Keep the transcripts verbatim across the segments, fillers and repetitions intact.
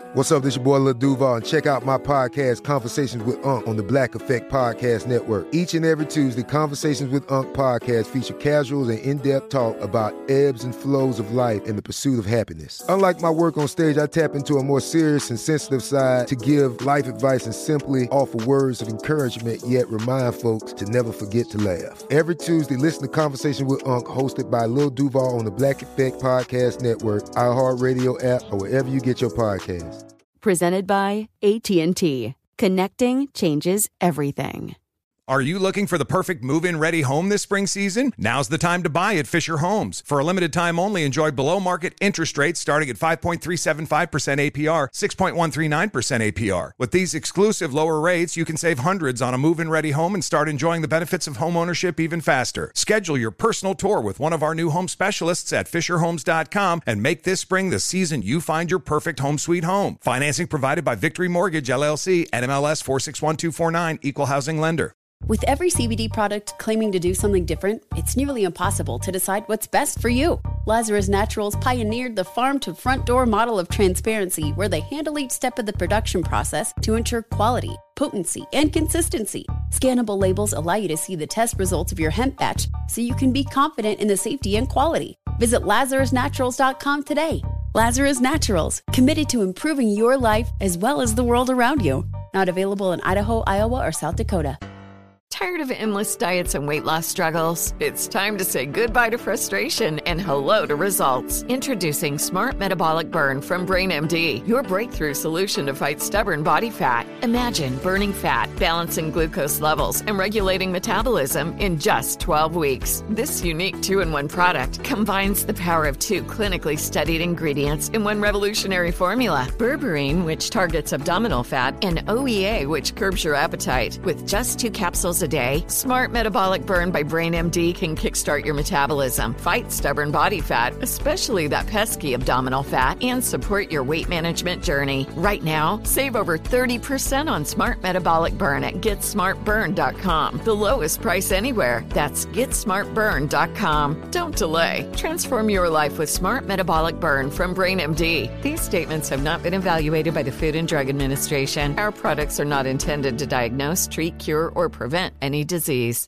What's up, this your boy Lil Duval, and check out my podcast, Conversations with Unc, on the Black Effect Podcast Network. Each and every Tuesday, Conversations with Unc podcast feature casuals and in-depth talk about ebbs and flows of life and the pursuit of happiness. Unlike my work on stage, I tap into a more serious and sensitive side to give life advice and simply offer words of encouragement, yet remind folks to never forget to laugh. Every Tuesday, listen to Conversations with Unc, hosted by Lil Duval on the Black Effect Podcast Network, iHeartRadio app, or wherever you get your podcasts. Presented by A T and T. Connecting changes everything. Are you looking for the perfect move-in ready home this spring season? Now's the time to buy at Fisher Homes. For a limited time only, enjoy below-market interest rates starting at five point three seven five percent A P R, six point one three nine percent A P R. With these exclusive lower rates, you can save hundreds on a move-in ready home and start enjoying the benefits of homeownership even faster. Schedule your personal tour with one of our new home specialists at fisher homes dot com and make this spring the season you find your perfect home sweet home. Financing provided by Victory Mortgage, L L C, N M L S four six one two four nine, Equal Housing Lender. With every C B D product claiming to do something different, it's nearly impossible to decide what's best for you. Lazarus Naturals pioneered the farm-to-front-door model of transparency, where they handle each step of the production process to ensure quality, potency, and consistency. Scannable labels allow you to see the test results of your hemp batch, so you can be confident in the safety and quality. Visit lazarus naturals dot com today. Lazarus Naturals, committed to improving your life as well as the world around you. Not available in Idaho, Iowa, or South Dakota. Tired of endless diets and weight loss struggles? It's time to say goodbye to frustration and hello to results. Introducing Smart Metabolic Burn from BrainMD, your breakthrough solution to fight stubborn body fat. Imagine burning fat, balancing glucose levels, and regulating metabolism in just twelve weeks. This unique two-in-one product combines the power of two clinically studied ingredients in one revolutionary formula: berberine, which targets abdominal fat, and O E A, which curbs your appetite. With just two capsules a day, Smart Metabolic Burn by BrainMD can kickstart your metabolism, fight stubborn body fat, especially that pesky abdominal fat, and support your weight management journey. Right now, save over thirty percent on Smart Metabolic Burn at get smart burn dot com. The lowest price anywhere. That's get smart burn dot com. Don't delay. Transform your life with Smart Metabolic Burn from BrainMD. These statements have not been evaluated by the Food and Drug Administration. Our products are not intended to diagnose, treat, cure, or prevent any disease.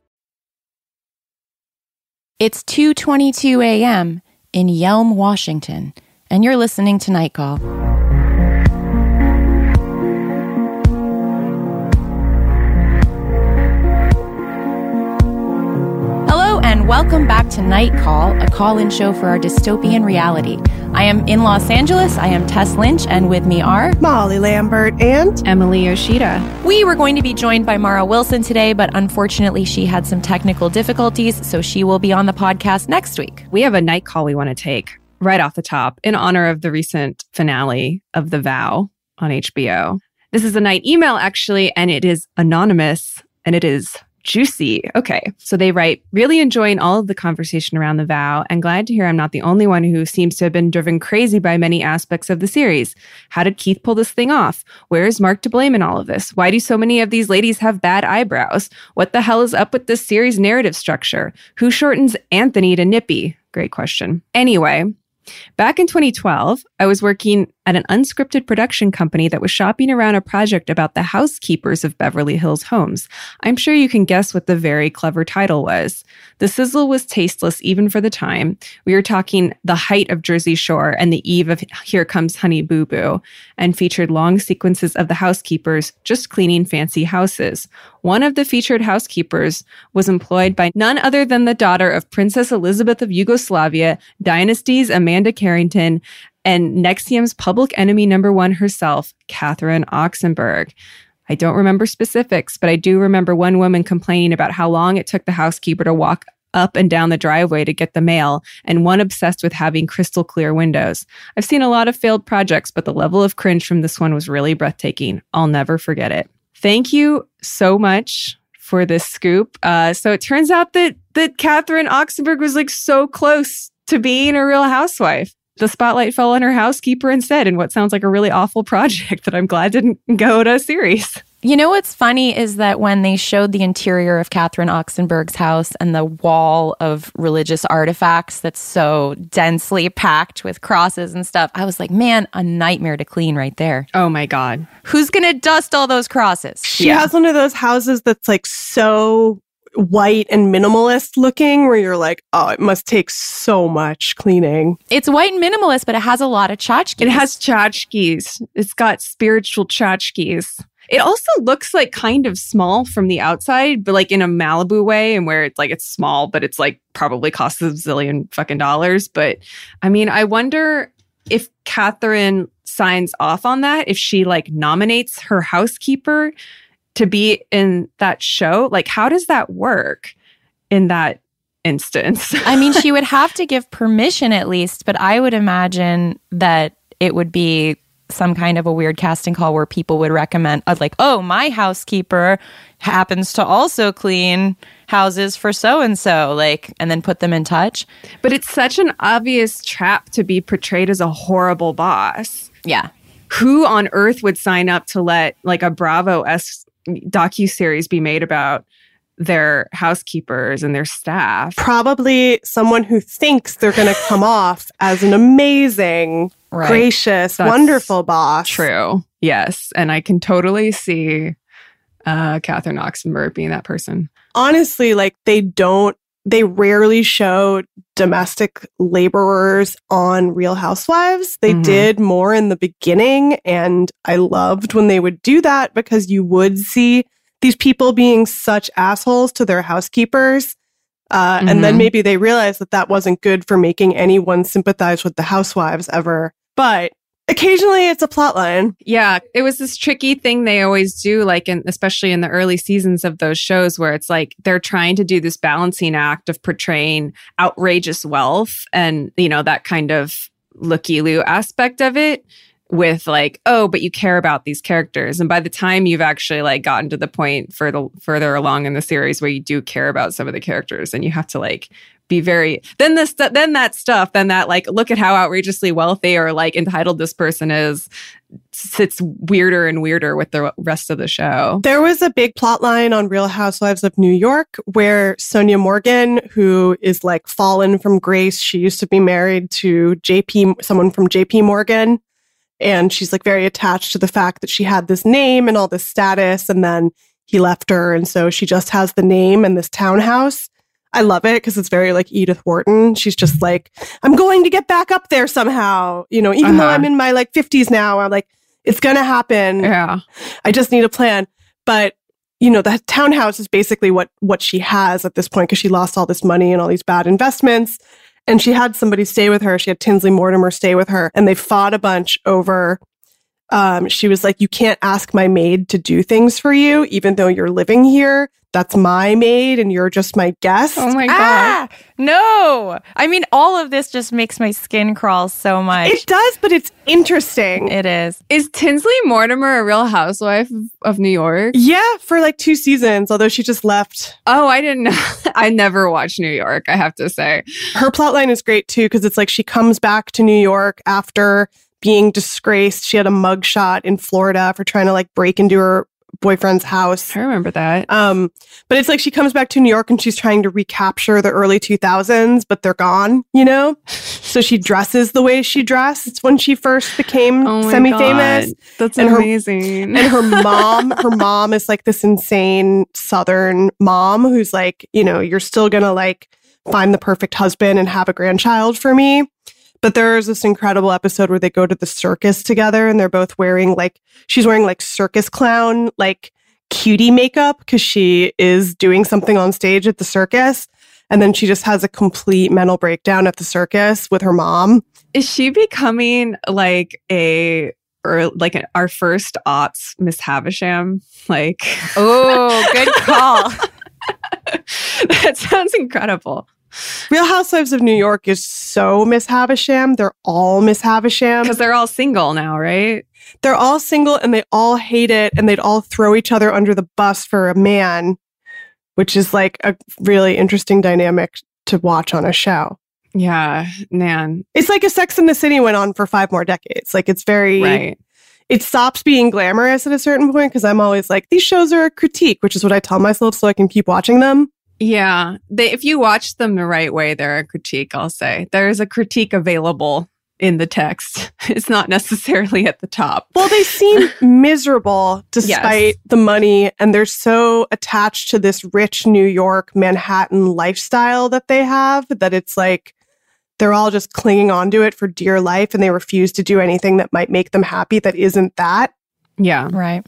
It's two twenty-two a.m. in Yelm, Washington, and you're listening to Night Call. Hello, and welcome back to Night Call, a call-in show for our dystopian reality. I am in Los Angeles. I am Tess Lynch, and with me are Molly Lambert and Emily Yoshida. We were going to be joined by Mara Wilson today, but unfortunately she had some technical difficulties, so she will be on the podcast next week. We have a night call we want to take right off the top in honor of the recent finale of The Vow on H B O. This is a night email, actually, and it is anonymous, and it is juicy. Okay, so they write, really enjoying all of the conversation around The Vow, and glad to hear I'm not the only one who seems to have been driven crazy by many aspects of the series. How did Keith pull this thing off? Where is Mark to blame in all of this? Why do so many of these ladies have bad eyebrows? What the hell is up with this series narrative structure? Who shortens Anthony to Nippy? Great question. Anyway, back in twenty twelve, I was working at an unscripted production company that was shopping around a project about the housekeepers of Beverly Hills homes. I'm sure you can guess what the very clever title was. The sizzle was tasteless even for the time. We were talking the height of Jersey Shore and the eve of Here Comes Honey Boo Boo, and featured long sequences of the housekeepers just cleaning fancy houses. One of the featured housekeepers was employed by none other than the daughter of Princess Elizabeth of Yugoslavia, Dynasty's Amanda Carrington, and N X I V M's public enemy number one herself, Catherine Oxenberg. I don't remember specifics, but I do remember one woman complaining about how long it took the housekeeper to walk up and down the driveway to get the mail, and one obsessed with having crystal clear windows. I've seen a lot of failed projects, but the level of cringe from this one was really breathtaking. I'll never forget it. Thank you so much for this scoop. Uh, so it turns out that that Catherine Oxenberg was like so close to being a real housewife. The spotlight fell on her housekeeper instead in what sounds like a really awful project that I'm glad didn't go to series. You know what's funny is that when they showed the interior of Catherine Oxenberg's house and the wall of religious artifacts that's so densely packed with crosses and stuff, I was like, man, a nightmare to clean right there. Oh my God. Who's going to dust all those crosses? She yeah. has one of those houses that's like so white and minimalist looking where you're like, oh, it must take so much cleaning. It's white and minimalist, but it has a lot of tchotchkes. It has tchotchkes. It's got spiritual tchotchkes. It also looks like kind of small from the outside, but like in a Malibu way, and where it's like it's small, but it's like probably costs a zillion fucking dollars. But I mean, I wonder if Catherine signs off on that, if she like nominates her housekeeper to be in that show. Like, how does that work in that instance? I mean, she would have to give permission at least, but I would imagine that it would be some kind of a weird casting call where people would recommend, uh, like, oh, my housekeeper happens to also clean houses for so-and-so, like, and then put them in touch. But it's such an obvious trap to be portrayed as a horrible boss. Yeah. Who on earth would sign up to let, like, a Bravo-esque docuseries be made about their housekeepers and their staff? Probably someone who thinks they're going to come off as an amazing, right. gracious, That's wonderful boss. True. Yes. And I can totally see uh, Catherine Oxenberg being that person. Honestly, like they don't, they rarely show domestic laborers on Real Housewives. They mm-hmm. did more in the beginning. And I loved when they would do that because you would see these people being such assholes to their housekeepers. Uh, mm-hmm. And then maybe they realized that that wasn't good for making anyone sympathize with the housewives ever. But occasionally it's a plot line. Yeah, it was this tricky thing they always do, like, in, especially in the early seasons of those shows where it's like they're trying to do this balancing act of portraying outrageous wealth and, you know, that kind of looky-loo aspect of it with like, oh, but you care about these characters. And by the time you've actually like gotten to the point for the further along in the series where you do care about some of the characters and you have to like be very, then this, then that stuff, then that like, look at how outrageously wealthy or like entitled this person is, sits weirder and weirder with the rest of the show. There was a big plot line on Real Housewives of New York where Sonia Morgan, who is like fallen from grace, she used to be married to J P, someone from J P Morgan. And she's like very attached to the fact that she had this name and all this status, and then he left her. And so she just has the name and this townhouse. I love it because it's very like Edith Wharton. She's just like, I'm going to get back up there somehow. You know, even uh-huh. though I'm in my like fifties now, I'm like, it's going to happen. Yeah. I just need a plan. But, you know, the townhouse is basically what, what she has at this point because she lost all this money and all these bad investments. And she had somebody stay with her. She had Tinsley Mortimer stay with her. And they fought a bunch over, um, she was like, you can't ask my maid to do things for you, even though you're living here. That's my maid and you're just my guest. Oh my God. Ah, no. I mean, all of this just makes my skin crawl so much. It does, but it's interesting. It is. Is Tinsley Mortimer a Real Housewife of, of New York? Yeah, for like two seasons, although she just left. Oh, I didn't know. I never watched New York, I have to say. Her plotline is great too, because it's like she comes back to New York after being disgraced. She had a mugshot in Florida for trying to like break into her boyfriend's house. I remember that. Um, but it's like she comes back to New York and she's trying to recapture the early two thousands, but they're gone, you know? So she dresses the way she dressed when she first became oh semi-famous. God. That's and amazing. Her, and her mom, her mom is like this insane Southern mom who's like, you know, you're still gonna like find the perfect husband and have a grandchild for me. But there's this incredible episode where they go to the circus together and they're both wearing like, she's wearing like circus clown, like cutie makeup because she is doing something on stage at the circus. And then she just has a complete mental breakdown at the circus with her mom. Is she becoming like a, or like an, our first aughts Miss Havisham? Like, oh, good call. That sounds incredible. Real Housewives of New York is so Miss Havisham. They're all Miss Havisham. Because they're all single now, right? They're all single and they all hate it and they'd all throw each other under the bus for a man, which is like a really interesting dynamic to watch on a show. Yeah, man. It's like a Sex and the City went on for five more decades. Like it's very, right. it stops being glamorous at a certain point because I'm always like, these shows are a critique, which is what I tell myself so I can keep watching them. Yeah. They, if you watch them the right way, they're a critique, I'll say. There's a critique available in the text. It's not necessarily at the top. Well, they seem miserable despite Yes. the money, and they're so attached to this rich New York, Manhattan lifestyle that they have that it's like they're all just clinging onto it for dear life, and they refuse to do anything that might make them happy that isn't that. Yeah. Right.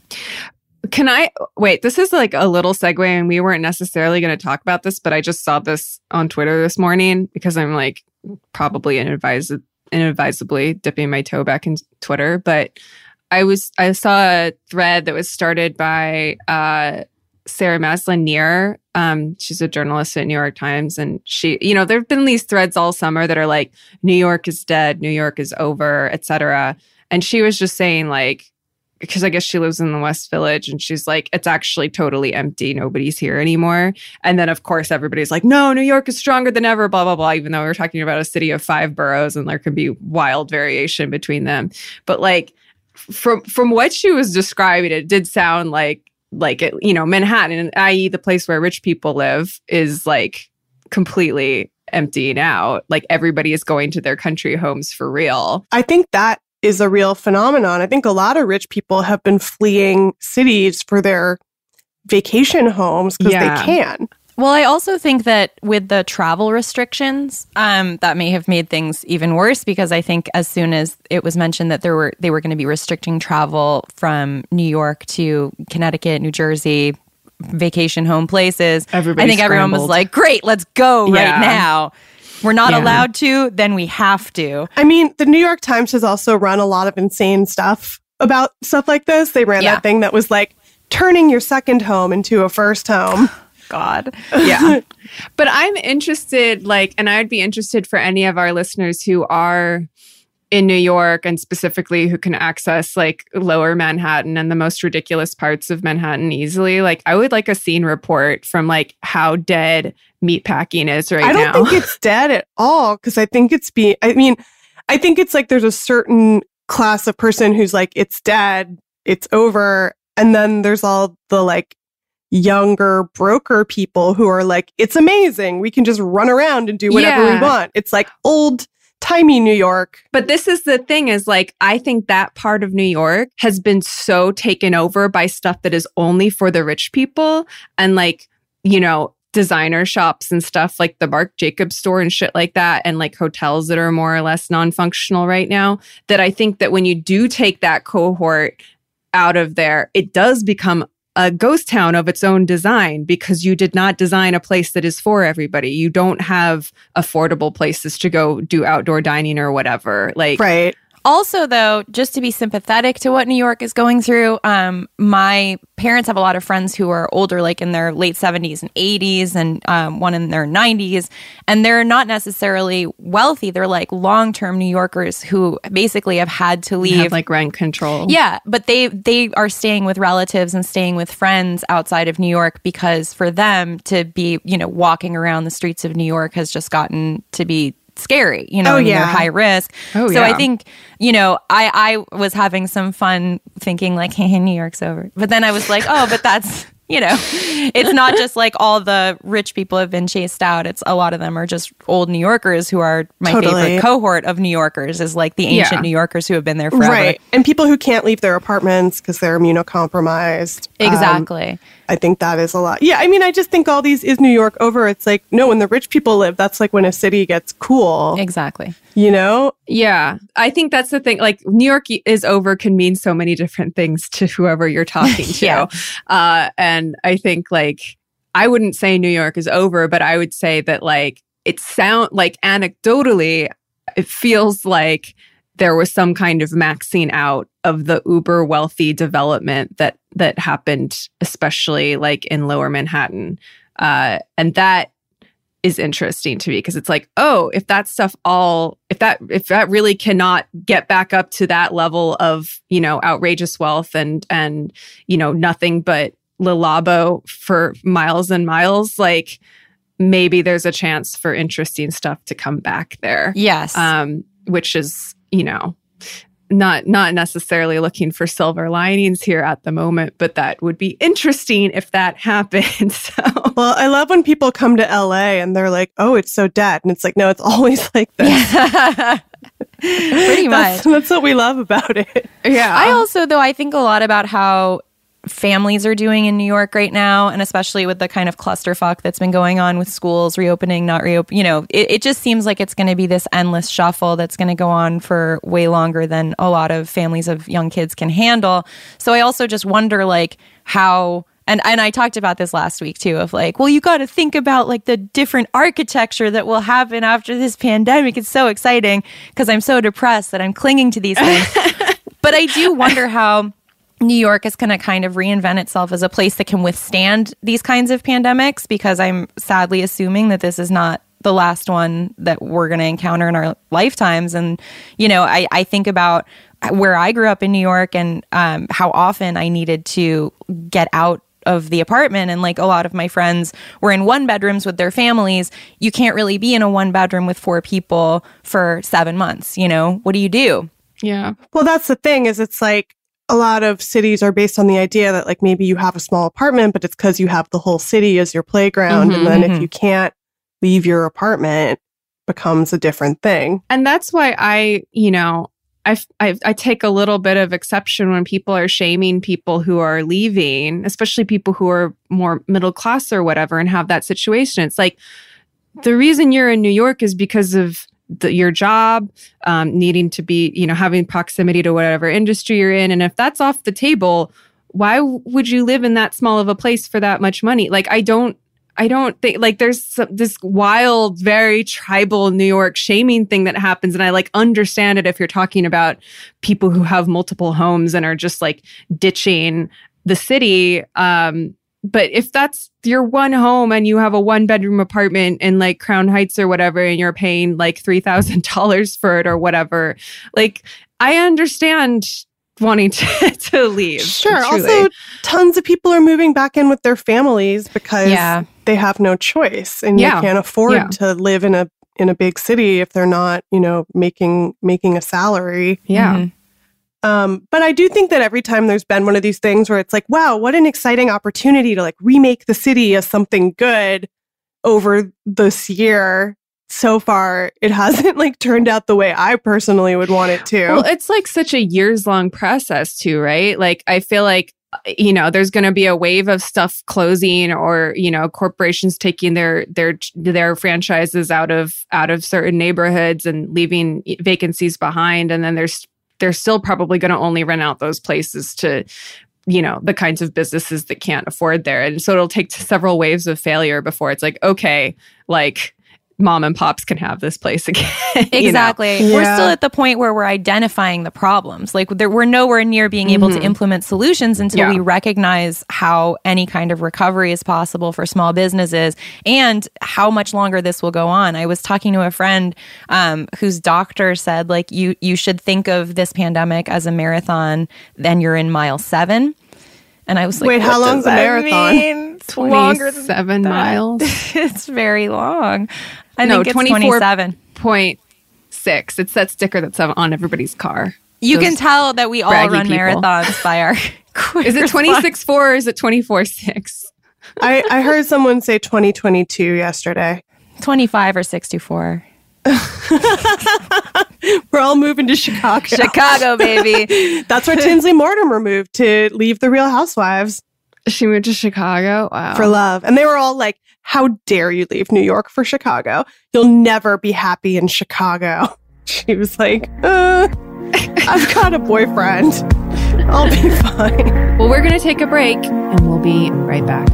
Can I wait? This is like a little segue, and we weren't necessarily going to talk about this, but I just saw this on Twitter this morning because I'm like probably inadvised, inadvisably dipping my toe back in Twitter. But I was I saw a thread that was started by uh, Sarah Maslin Neer. Um, she's a journalist at New York Times, and she, you know, there have been these threads all summer that are like New York is dead, New York is over, et cetera. And she was just saying like, because I guess she lives in the West Village, and she's like, it's actually totally empty. Nobody's here anymore. And then, of course, everybody's like, no, New York is stronger than ever, blah, blah, blah, even though we're talking about a city of five boroughs and there can be wild variation between them. But like, from from what she was describing, it did sound like, like it, you know, Manhattan, that is the place where rich people live, is like completely emptying out. Like everybody is going to their country homes for real. I think that is a real phenomenon. I think a lot of rich people have been fleeing cities for their vacation homes because Yeah. they can. Well, I also think that with the travel restrictions, um, that may have made things even worse, because I think as soon as it was mentioned that there were they were going to be restricting travel from New York to Connecticut, New Jersey, vacation home places, Everybody I think everyone was scrambled. like, great, let's go Yeah. right now. We're not Yeah. allowed to, then we have to. I mean, the New York Times has also run a lot of insane stuff about stuff like this. They ran Yeah. that thing that was like turning your second home into a first home. God. Yeah. But I'm interested, like, and I'd be interested for any of our listeners who are in New York, and specifically who can access like lower Manhattan and the most ridiculous parts of Manhattan easily. Like, I would like a scene report from like how dead meatpacking is right I don't now. think it's dead at all because I think it's be. I mean, I think it's like there's a certain class of person who's like, it's dead, it's over. And then there's all the like younger broker people who are like, it's amazing. We can just run around and do whatever Yeah. we want. It's like old timey New York. But this is the thing is like, I think that part of New York has been so taken over by stuff that is only for the rich people, and like, you know, designer shops and stuff like the Marc Jacobs store and shit like that, and like hotels that are more or less non-functional right now, that I think that when you do take that cohort out of there, it does become a ghost town of its own design, because you did not design a place that is for everybody. You don't have affordable places to go do outdoor dining or whatever. Like, Right. Also, though, just to be sympathetic to what New York is going through, um, my parents have a lot of friends who are older, like in their late seventies and eighties, and um, one in their nineties, and they're not necessarily wealthy. They're like long-term New Yorkers who basically have had to leave. have like rent control. Yeah, but they they are staying with relatives and staying with friends outside of New York, because for them to be, you know, walking around the streets of New York has just gotten to be scary, you know, Oh, I mean, yeah. they're high risk. Oh, so yeah. I think, you know, I, I was having some fun thinking like, hey, New York's over. But then I was like, oh, but that's, you know, it's not just like all the rich people have been chased out. It's a lot of them are just old New Yorkers who are my Totally. favorite cohort of New Yorkers, is like the ancient Yeah. New Yorkers who have been there forever. Right. And people who can't leave their apartments because they're immunocompromised. Um, Exactly. I think that is a lot. Yeah, I mean, I just think all these is New York over. It's like, no, when the rich people live, that's like when a city gets cool, Exactly. you know? Yeah. I think that's the thing. Like, New York is over can mean so many different things to whoever you're talking to. Yeah. Uh, and I think, like, I wouldn't say New York is over, but I would say that, like, it sound like anecdotally, it feels like there was some kind of maxing out of the uber wealthy development that that happened, especially like in Lower Manhattan. Uh, and that is interesting to me, because it's like, oh, if that stuff all, if that, if that really cannot get back up to that level of, you know, outrageous wealth and, and, you know, nothing but Le Labo for miles and miles, like maybe there's a chance for interesting stuff to come back there. Yes. Um, which is, you know, not not necessarily looking for silver linings here at the moment, but that would be interesting if that happened. So. Well, I love when people come to L A and they're like, oh, it's so dead. And it's like, no, it's always like this. Yeah. Pretty much. That's, that's what we love about it. Yeah. I also, though, I think a lot about how families are doing in New York right now, and especially with the kind of clusterfuck that's been going on with schools reopening, not reopen. You know, it, it just seems like it's going to be this endless shuffle that's going to go on for way longer than a lot of families of young kids can handle. So I also just wonder, like, how... And and I talked about this last week, too, of like, well, you got to think about like the different architecture that will happen after this pandemic. It's so exciting because I'm so depressed that I'm clinging to these things. But I do wonder how New York is going to kind of reinvent itself as a place that can withstand these kinds of pandemics, because I'm sadly assuming that this is not the last one that we're going to encounter in our lifetimes. And, you know, I, I think about where I grew up in New York and um, how often I needed to get out of the apartment, and like a lot of my friends were in one bedrooms with their families. You can't really be in a one bedroom with four people for seven months. You know, what do you do? Yeah. Well, that's the thing, is it's like a lot of cities are based on the idea that like maybe you have a small apartment, but it's because you have the whole city as your playground. Mm-hmm, and then mm-hmm. if you can't leave your apartment, it becomes a different thing. And that's why I, you know, I, I, I take a little bit of exception when people are shaming people who are leaving, especially people who are more middle class or whatever and have that situation. It's like, the reason you're in New York is because of the, your job, um, needing to be, you know, having proximity to whatever industry you're in. And if that's off the table, why would you live in that small of a place for that much money? Like, I don't, I don't think, like, there's some, this wild, very tribal New York shaming thing that happens. And I like understand it if you're talking about people who have multiple homes and are just like ditching the city. Um, but if that's your one home and you have a one bedroom apartment in like Crown Heights or whatever, and you're paying like three thousand dollars for it or whatever, like, I understand wanting to, to leave. Sure. Truly. Also, tons of people are moving back in with their families because Yeah. they have no choice, and Yeah. they can't afford Yeah. to live in a in a big city if they're not, you know, making making a salary. Yeah. Mhm. Um, but I do think that every time there's been one of these things where it's like, wow, what an exciting opportunity to like remake the city as something good over this year. So far, it hasn't like turned out the way I personally would want it to. Well, it's like such a years long process too, right? Like, I feel like, you know, there's going to be a wave of stuff closing, or, you know, corporations taking their their their franchises out of out of certain neighborhoods and leaving vacancies behind, and then there's they're still probably going to only rent out those places to, you know, the kinds of businesses that can't afford there. And so it'll take several waves of failure before it's like, okay, like, mom and pops can have this place again. you know? Exactly. Yeah. We're still at the point where we're identifying the problems. Like, there, we're nowhere near being able Mhm. to implement solutions until Yeah. we recognize how any kind of recovery is possible for small businesses and how much longer this will go on. I was talking to a friend um, whose doctor said, like, you you should think of this pandemic as a marathon, then you're in mile seven. And I was like, Wait, how what long's does a that marathon? mean? It's longer than twenty-seven that. miles. It's very long. I No, think it's twenty-four twenty-seven. point six. It's that sticker that's on everybody's car. You Those can tell that we all braggy run people. marathons by our quick Is it response. twenty-six four or is it twenty-four six? I, I heard someone say twenty twenty-two yesterday. twenty-five or sixty-four. We're all moving to Chicago. Chicago, baby. That's where Tinsley Mortimer moved to leave the Real Housewives She moved to Chicago. Wow. for love. And they were all like, how dare you leave New York for Chicago? You'll never be happy in Chicago. She was like, uh, I've got a boyfriend. I'll be fine. Well, we're going to take a break and we'll be right back.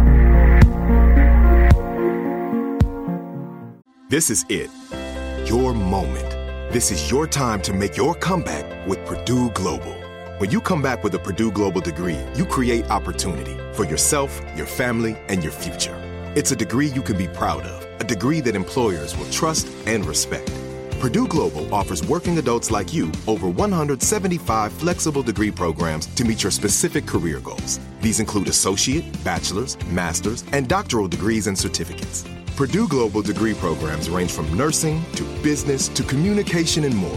This is it. Your moment. This is your time to make your comeback with Purdue Global. When you come back with a Purdue Global degree, you create opportunity for yourself, your family, and your future. It's a degree you can be proud of, a degree that employers will trust and respect. Purdue Global offers working adults like you over one hundred seventy-five flexible degree programs to meet your specific career goals. These include associate, bachelor's, master's, and doctoral degrees and certificates. Purdue Global degree programs range from nursing to business to communication and more.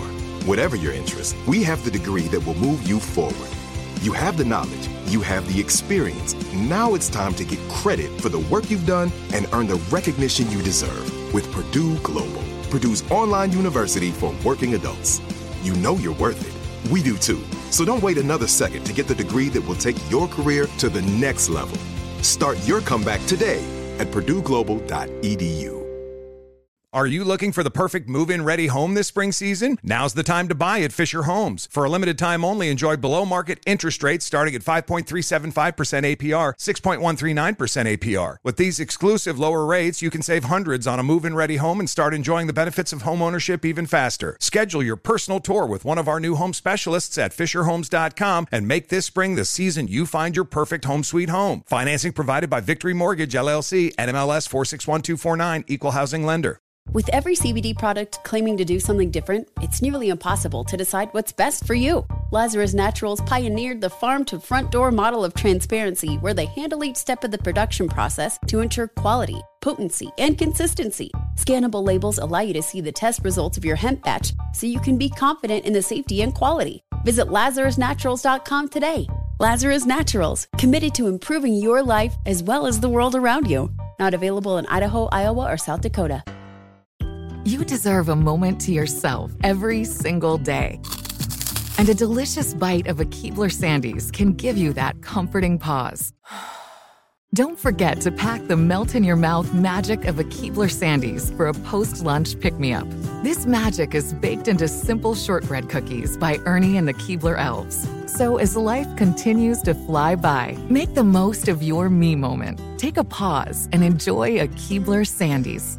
Whatever your interest, we have the degree that will move you forward. You have the knowledge, you have the experience. Now it's time to get credit for the work you've done and earn the recognition you deserve with Purdue Global, Purdue's online university for working adults. You know you're worth it. We do too. So don't wait another second to get the degree that will take your career to the next level. Start your comeback today at purdue global dot e d u. Are you looking for the perfect move-in ready home this spring season? Now's the time to buy at Fisher Homes. For a limited time only, enjoy below-market interest rates starting at five point three seven five percent A P R, six point one three nine percent A P R. With these exclusive lower rates, you can save hundreds on a move-in ready home and start enjoying the benefits of home ownership even faster. Schedule your personal tour with one of our new home specialists at fisher homes dot com and make this spring the season you find your perfect home sweet home. Financing provided by Victory Mortgage, L L C, N M L S four six one two four nine, Equal Housing Lender. With every C B D product claiming to do something different, it's nearly impossible to decide what's best for you. Lazarus Naturals pioneered the farm-to-front-door model of transparency, where they handle each step of the production process to ensure quality, potency, and consistency. Scannable labels allow you to see the test results of your hemp batch, so you can be confident in the safety and quality. Visit lazarus naturals dot com today. Lazarus Naturals, committed to improving your life as well as the world around you. Not available in Idaho, Iowa, or South Dakota. You deserve a moment to yourself every single day. And a delicious bite of a Keebler Sandies can give you that comforting pause. Don't forget to pack the melt-in-your-mouth magic of a Keebler Sandies for a post-lunch pick-me-up. This magic is baked into simple shortbread cookies by Ernie and the Keebler Elves. So as life continues to fly by, make the most of your me moment. Take a pause and enjoy a Keebler Sandies.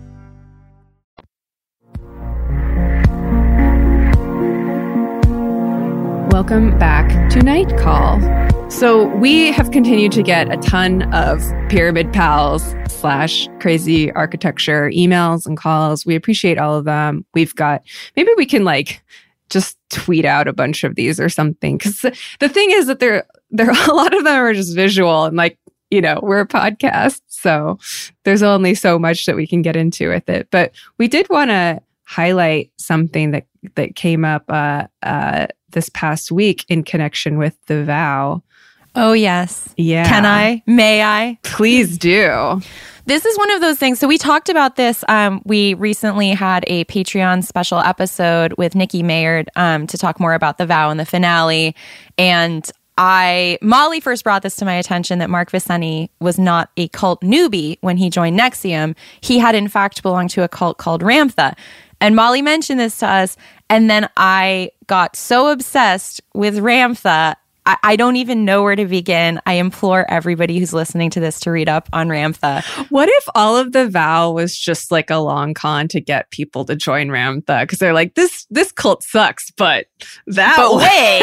Welcome back to Night Call. So we have continued to get a ton of Pyramid Pals slash crazy architecture emails and calls. We appreciate all of them. We've got, maybe we can like just tweet out a bunch of these or something. Because the thing is that there, there a lot of them are just visual and like, you know, we're a podcast. So there's only so much that we can get into with it. But we did want to highlight something that, that came up uh, uh, this past week in connection with the vow. Oh, yes. Yeah. Can I? May I? Please do. This is one of those things. So we talked about this. Um, we recently had a Patreon special episode with Nikki Mayard um, to talk more about the vow and the finale. And I, Molly first brought this to my attention that Mark Viceni was not a cult newbie when he joined N X I V M. He had in fact belonged to a cult called Ramtha. And Molly mentioned this to us. And then I got so obsessed with Ramtha, I, I don't even know where to begin. I implore everybody who's listening to this to read up on Ramtha. What if all of the vow was just like a long con to get people to join Ramtha? Because they're like, this this cult sucks, but that But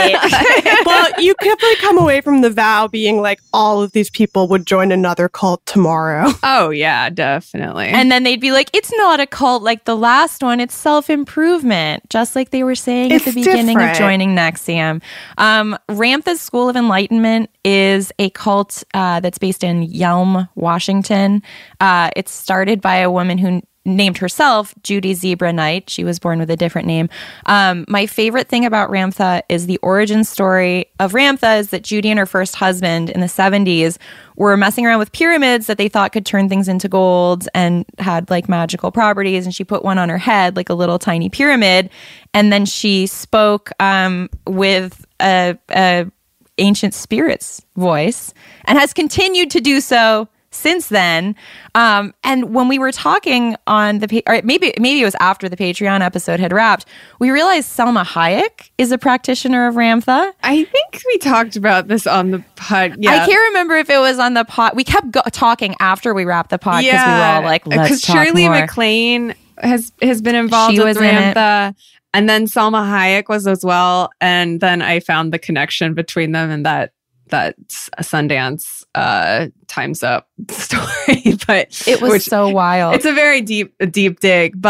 wait. Well, you could probably come away from the vow being like, all of these people would join another cult tomorrow. Oh, yeah, definitely. And then they'd be like, it's not a cult like the last one. It's self-improvement. Just like they were saying It's at the beginning different. of joining N X I V M. Um, Ramtha's School of Enlightenment is a cult uh, that's based in Yelm, Washington. Uh, it's started by a woman who named herself Judy Zebra Knight. She was born with a different name. Um, my favorite thing about Ramtha is the origin story of Ramtha is that Judy and her first husband in the seventies were messing around with pyramids that they thought could turn things into gold and had like magical properties. And she put one on her head, like a little tiny pyramid. And then she spoke um, with a, a ancient spirit's voice and has continued to do so since then. Um, and when we were talking on the, or maybe maybe it was after the Patreon episode had wrapped, we realized Selma Hayek is a practitioner of Ramtha. I think we talked about this on the pod. Yeah. I can't remember if it was on the pod. We kept go- talking after we wrapped the pod because we were all like, let's Because talk Shirley more. MacLaine has has been involved She with was in it. Ramtha. And then Salma Hayek was as well. And then I found the connection between them and that that Sundance uh, Time's Up story. But It was which- so wild. It's a very deep, deep dig, but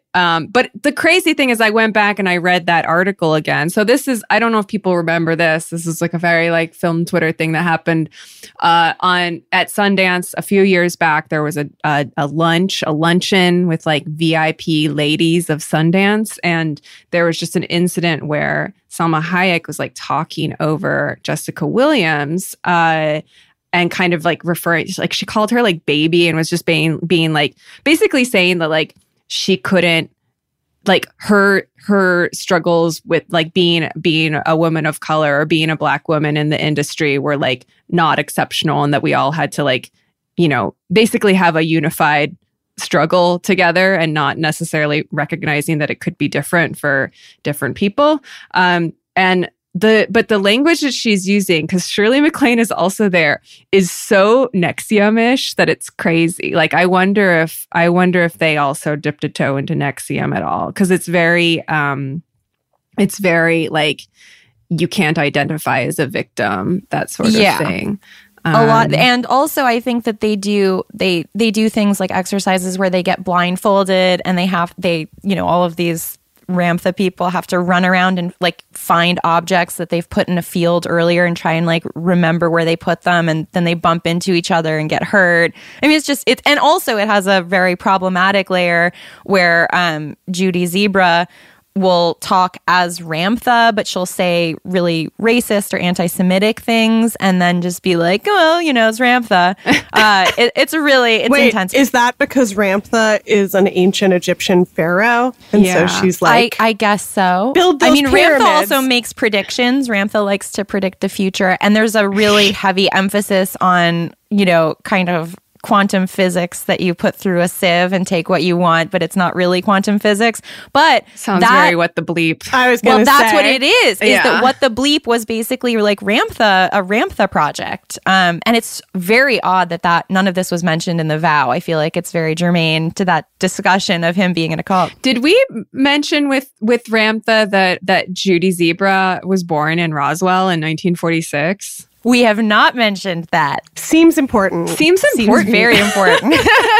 um, but the crazy thing is I went back and I read that article again. So this is, I don't know if people remember this. This is like a very like film Twitter thing that happened uh, on at Sundance a few years back. There was a, a, a lunch, a luncheon with like V I P ladies of Sundance. And there was just an incident where Salma Hayek was like talking over Jessica Williams, uh, and kind of like referring, like she called her like baby and was just being, being like, basically saying that like she couldn't, like her, her struggles with like being, being a woman of color or being a Black woman in the industry were like not exceptional, and that we all had to like, you know, basically have a unified struggle together and not necessarily recognizing that it could be different for different people. Um, and The but the language that she's using, because Shirley MacLaine is also there, is so NXIVM-ish that it's crazy. Like I wonder if I wonder if they also dipped a toe into NXIVM at all, because it's very um, it's very like you can't identify as a victim, that sort of yeah. thing. Um, a lot, and also I think that they do they they do things like exercises where they get blindfolded and they have they you know all of these Ramtha people have to run around and like find objects that they've put in a field earlier and try and like remember where they put them, and then they bump into each other and get hurt. I mean, it's just it's and also it has a very problematic layer where um, Judy Zebra will talk as Ramtha, but she'll say really racist or anti-Semitic things and then just be like, oh, well, you know, it's Ramtha. Uh, it, it's really, it's Wait, intense. Is that because Ramtha is an ancient Egyptian pharaoh? And yeah. so she's like, I, I guess so. Build those I mean, pyramids. Ramtha also makes predictions. Ramtha likes to predict the future. And there's a really heavy emphasis on, you know, kind of quantum physics that you put through a sieve and take what you want, but it's not really quantum physics. But sounds that, very What the Bleep. I was going well, to say. that's what it is. Is Yeah. that What the Bleep was basically like Ramtha, a Ramtha project. Um, and it's very odd that that none of this was mentioned in the vow. I feel like it's very germane to that discussion of him being in a cult. Did we mention with with Ramtha that that Judy Zebra was born in Roswell in nineteen forty-six? We have not mentioned that. Seems important. Seems Seems important. very important.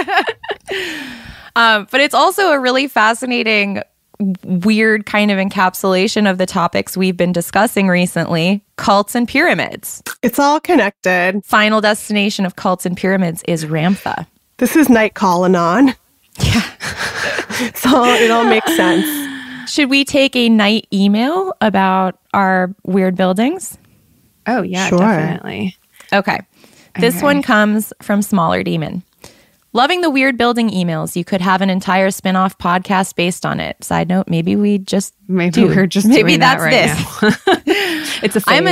um, but it's also a really fascinating, weird kind of encapsulation of the topics we've been discussing recently: cults and pyramids. It's all connected. Final destination of cults and pyramids is Ramtha. This is Night Call-Anon. Yeah. So it all makes sense. Should we take a night email about our weird buildings? Oh, yeah, Sure. definitely. Okay. This Okay. one comes from Smaller Demon. Loving the weird building emails. You could have an entire spin-off podcast based on it. Side note, maybe we just Maybe do. we're just maybe doing that's that right this. now. It's a phase. I'm an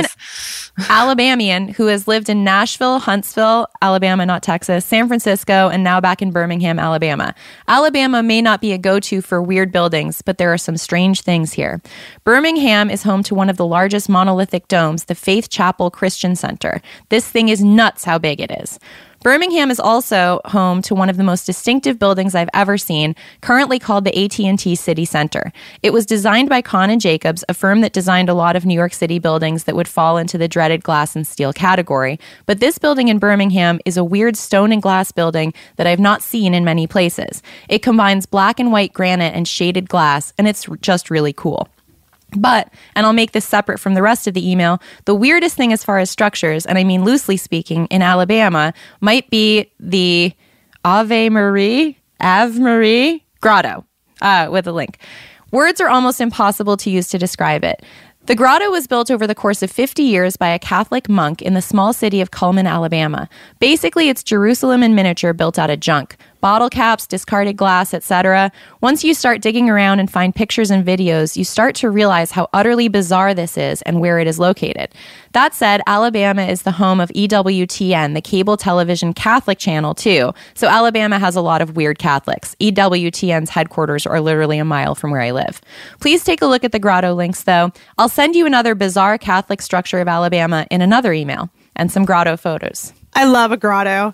Alabamian who has lived in Nashville, Huntsville, Alabama, not Texas, San Francisco, and now back in Birmingham, Alabama. Alabama may not be a go-to for weird buildings, but there are some strange things here. Birmingham is home to one of the largest monolithic domes, the Faith Chapel Christian Center. This thing is nuts how big it is. Birmingham is also home to one of the most distinctive buildings I've ever seen, currently called the A T and T City Center. It was designed by Kahn and Jacobs, a firm that designed a lot of New York City buildings that would fall into the dreaded glass and steel category. But this building in Birmingham is a weird stone and glass building that I've not seen in many places. It combines black and white granite and shaded glass, and it's just really cool. But, and I'll make this separate from the rest of the email, the weirdest thing as far as structures, and I mean loosely speaking, in Alabama, might be the Ave Marie, Ave Marie Grotto, uh, with a link. Words are almost impossible to use to describe it. The grotto was built over the course of fifty years by a Catholic monk in the small city of Cullman, Alabama. Basically, it's Jerusalem in miniature built out of junk. Bottle caps, discarded glass, et cetera. Once you start digging around and find pictures and videos, you start to realize how utterly bizarre this is and where it is located. That said, Alabama is the home of E W T N, the cable television Catholic channel, too. So Alabama has a lot of weird Catholics. E W T N's headquarters are literally a mile from where I live. Please take a look at the grotto links, though. I'll send you another bizarre Catholic structure of Alabama in another email and some grotto photos. I love a grotto.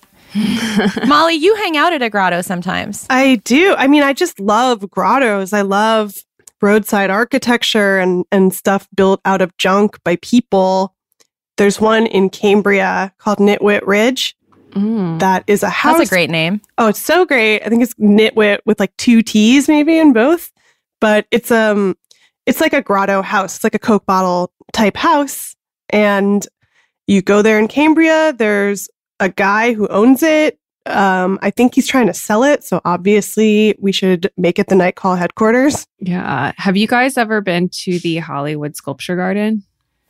Molly, you hang out at a grotto sometimes. I do. I mean, I just love grottos. I love roadside architecture and, and stuff built out of junk by people. There's one in Cambria called Nitwit Ridge. Mm. That is a house. That's a great name. Oh, it's so great. I think it's Nitwit with like two T's maybe in both. But it's um, it's like a grotto house. It's like a Coke bottle type house. And you go there in Cambria. There's a guy who owns it. Um, I think he's trying to sell it. So obviously we should make it the Night Call headquarters. Yeah. Have you guys ever been to the Hollywood Sculpture Garden?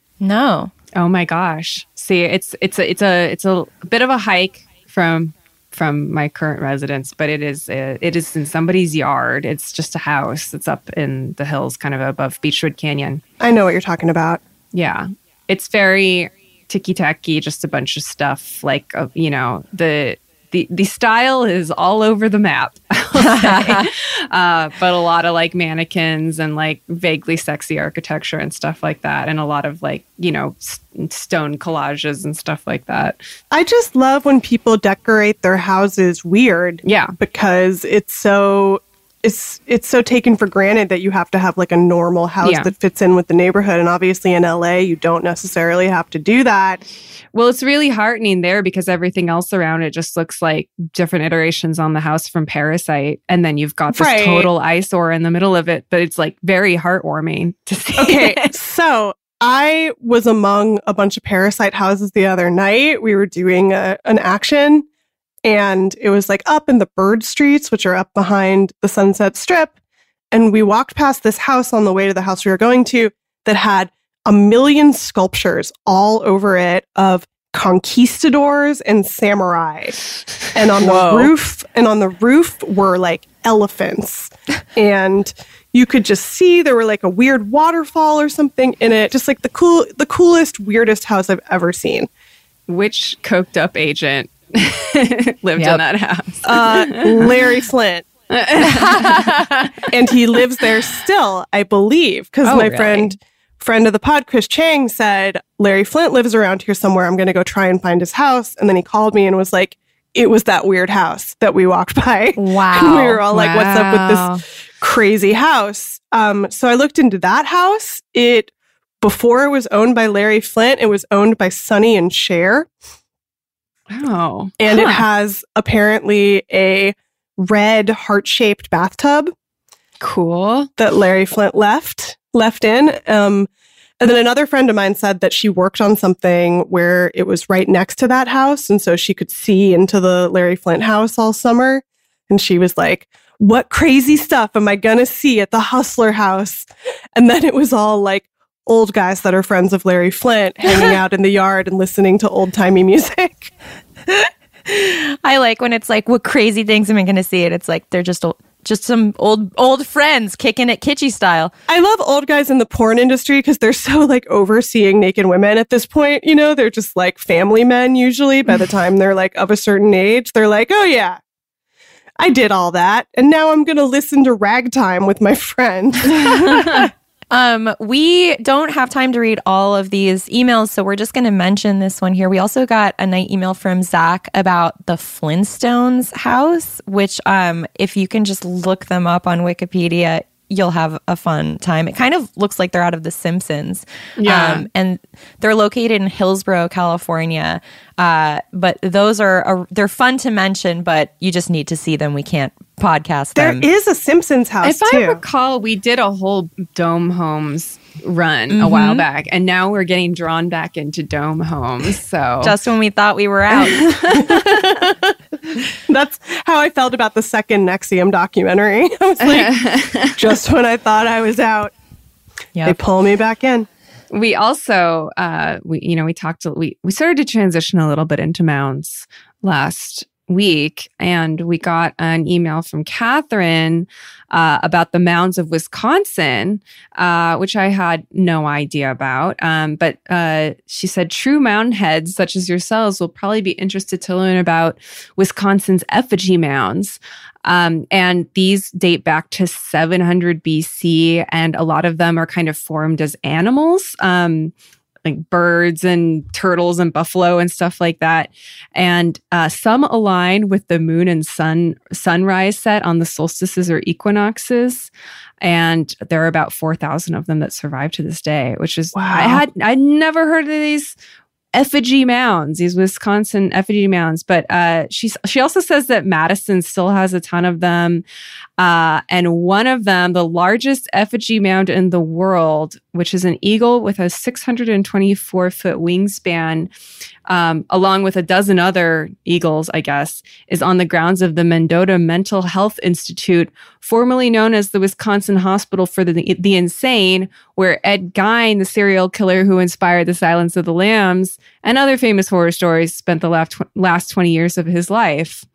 No. Oh my gosh. See, it's it's a it's a it's a bit of a hike from from my current residence, but it is uh, it is in somebody's yard. It's just a house. It's up in the hills kind of above Beechwood Canyon. I know what you're talking about. Yeah. It's very ticky-tacky, just a bunch of stuff like uh, you know, the The the style is all over the map, I'll say. uh, but a lot of like mannequins and like vaguely sexy architecture and stuff like that. And a lot of like, you know, st- stone collages and stuff like that. I just love when people decorate their houses weird. Yeah. Because it's so... It's it's so taken for granted that you have to have like a normal house Yeah. that fits in with the neighborhood. And obviously in L A, you don't necessarily have to do that. Well, it's really heartening there because everything else around it just looks like different iterations on the house from Parasite. And then you've got this Right. total eyesore in the middle of it. But it's like very heartwarming to see. Okay, it. so I was among a bunch of Parasite houses the other night. We were doing a, an action. And it was like up in the Bird Streets, which are up behind the Sunset Strip. And we walked past this house on the way to the house we were going to that had a million sculptures all over it of conquistadors and samurai. And on Whoa. the roof, and on the roof were like elephants. And you could just see there were like a weird waterfall or something in it. Just like the cool, the coolest, weirdest house I've ever seen. Which coked up agent lived Yep. in that house? Uh, Larry Flint. And he lives there still, I believe, because Oh, my really? friend friend of the pod, Chris Chang, said, Larry Flint lives around here somewhere. I'm going to go try and find his house. And then he called me and was like, it was that weird house that we walked by. Wow. And we were all like, what's up Wow. with this crazy house? Um, so I looked into that house. It, before it was owned by Larry Flint, it was owned by Sonny and Cher. Oh. And it Huh. has apparently a red heart-shaped bathtub Cool. that Larry Flint left left in. Um, and then another friend of mine said that she worked on something where it was right next to that house. And so she could see into the Larry Flint house all summer. And she was like, what crazy stuff am I going to see at the Hustler house? And then it was all like old guys that are friends of Larry Flint hanging out in the yard and listening to old-timey music. I like when it's like, what crazy things am I going to see? And it's like, they're just old, just some old old friends kicking it kitschy style. I love old guys in the porn industry because they're so like overseeing naked women at this point. You know, they're just like family men usually by the time they're like of a certain age. They're like, oh yeah, I did all that. And now I'm going to listen to Ragtime with my friends. Um, we don't have time to read all of these emails, so we're just going to mention this one here. We also got a night email from Zach about the Flintstones house, which um, if you can just look them up on Wikipedia, you'll have a fun time. It kind of looks like they're out of The Simpsons. Yeah. Um, and they're located in Hillsborough, California. Uh, but those are, are, they're fun to mention, but you just need to see them. We can't podcast There them. is a Simpsons house If too. I recall, we did a whole Dome Homes run a Mhm. while back, and now we're getting drawn back into Dome Homes. So Just when we thought we were out. That's how I felt about the second N X I V M documentary. I was like, just when I thought I was out, Yep. they pull me back in. we also, uh, we you know, we talked. We we started to transition a little bit into mounds last week, and we got an email from Catherine uh, about the mounds of Wisconsin, uh, which I had no idea about. Um, but uh, she said true mound heads, such as yourselves, will probably be interested to learn about Wisconsin's effigy mounds. Um, and these date back to seven hundred B C, and a lot of them are kind of formed as animals. Um, like birds and turtles and buffalo and stuff like that. And uh, some align with the moon and sun sunrise set on the solstices or equinoxes. And there are about four thousand of them that survive to this day, which is, Wow. I had, I'd never heard of these effigy mounds, these Wisconsin effigy mounds. But uh, she, she also says that Madison still has a ton of them. Uh, and one of them, the largest effigy mound in the world, which is an eagle with a six hundred twenty-four foot wingspan, um, along with a dozen other eagles, I guess, is on the grounds of the Mendota Mental Health Institute, formerly known as the Wisconsin Hospital for the, the Insane, where Ed Gein, the serial killer who inspired The Silence of the Lambs and other famous horror stories, spent the last, last twenty years of his life.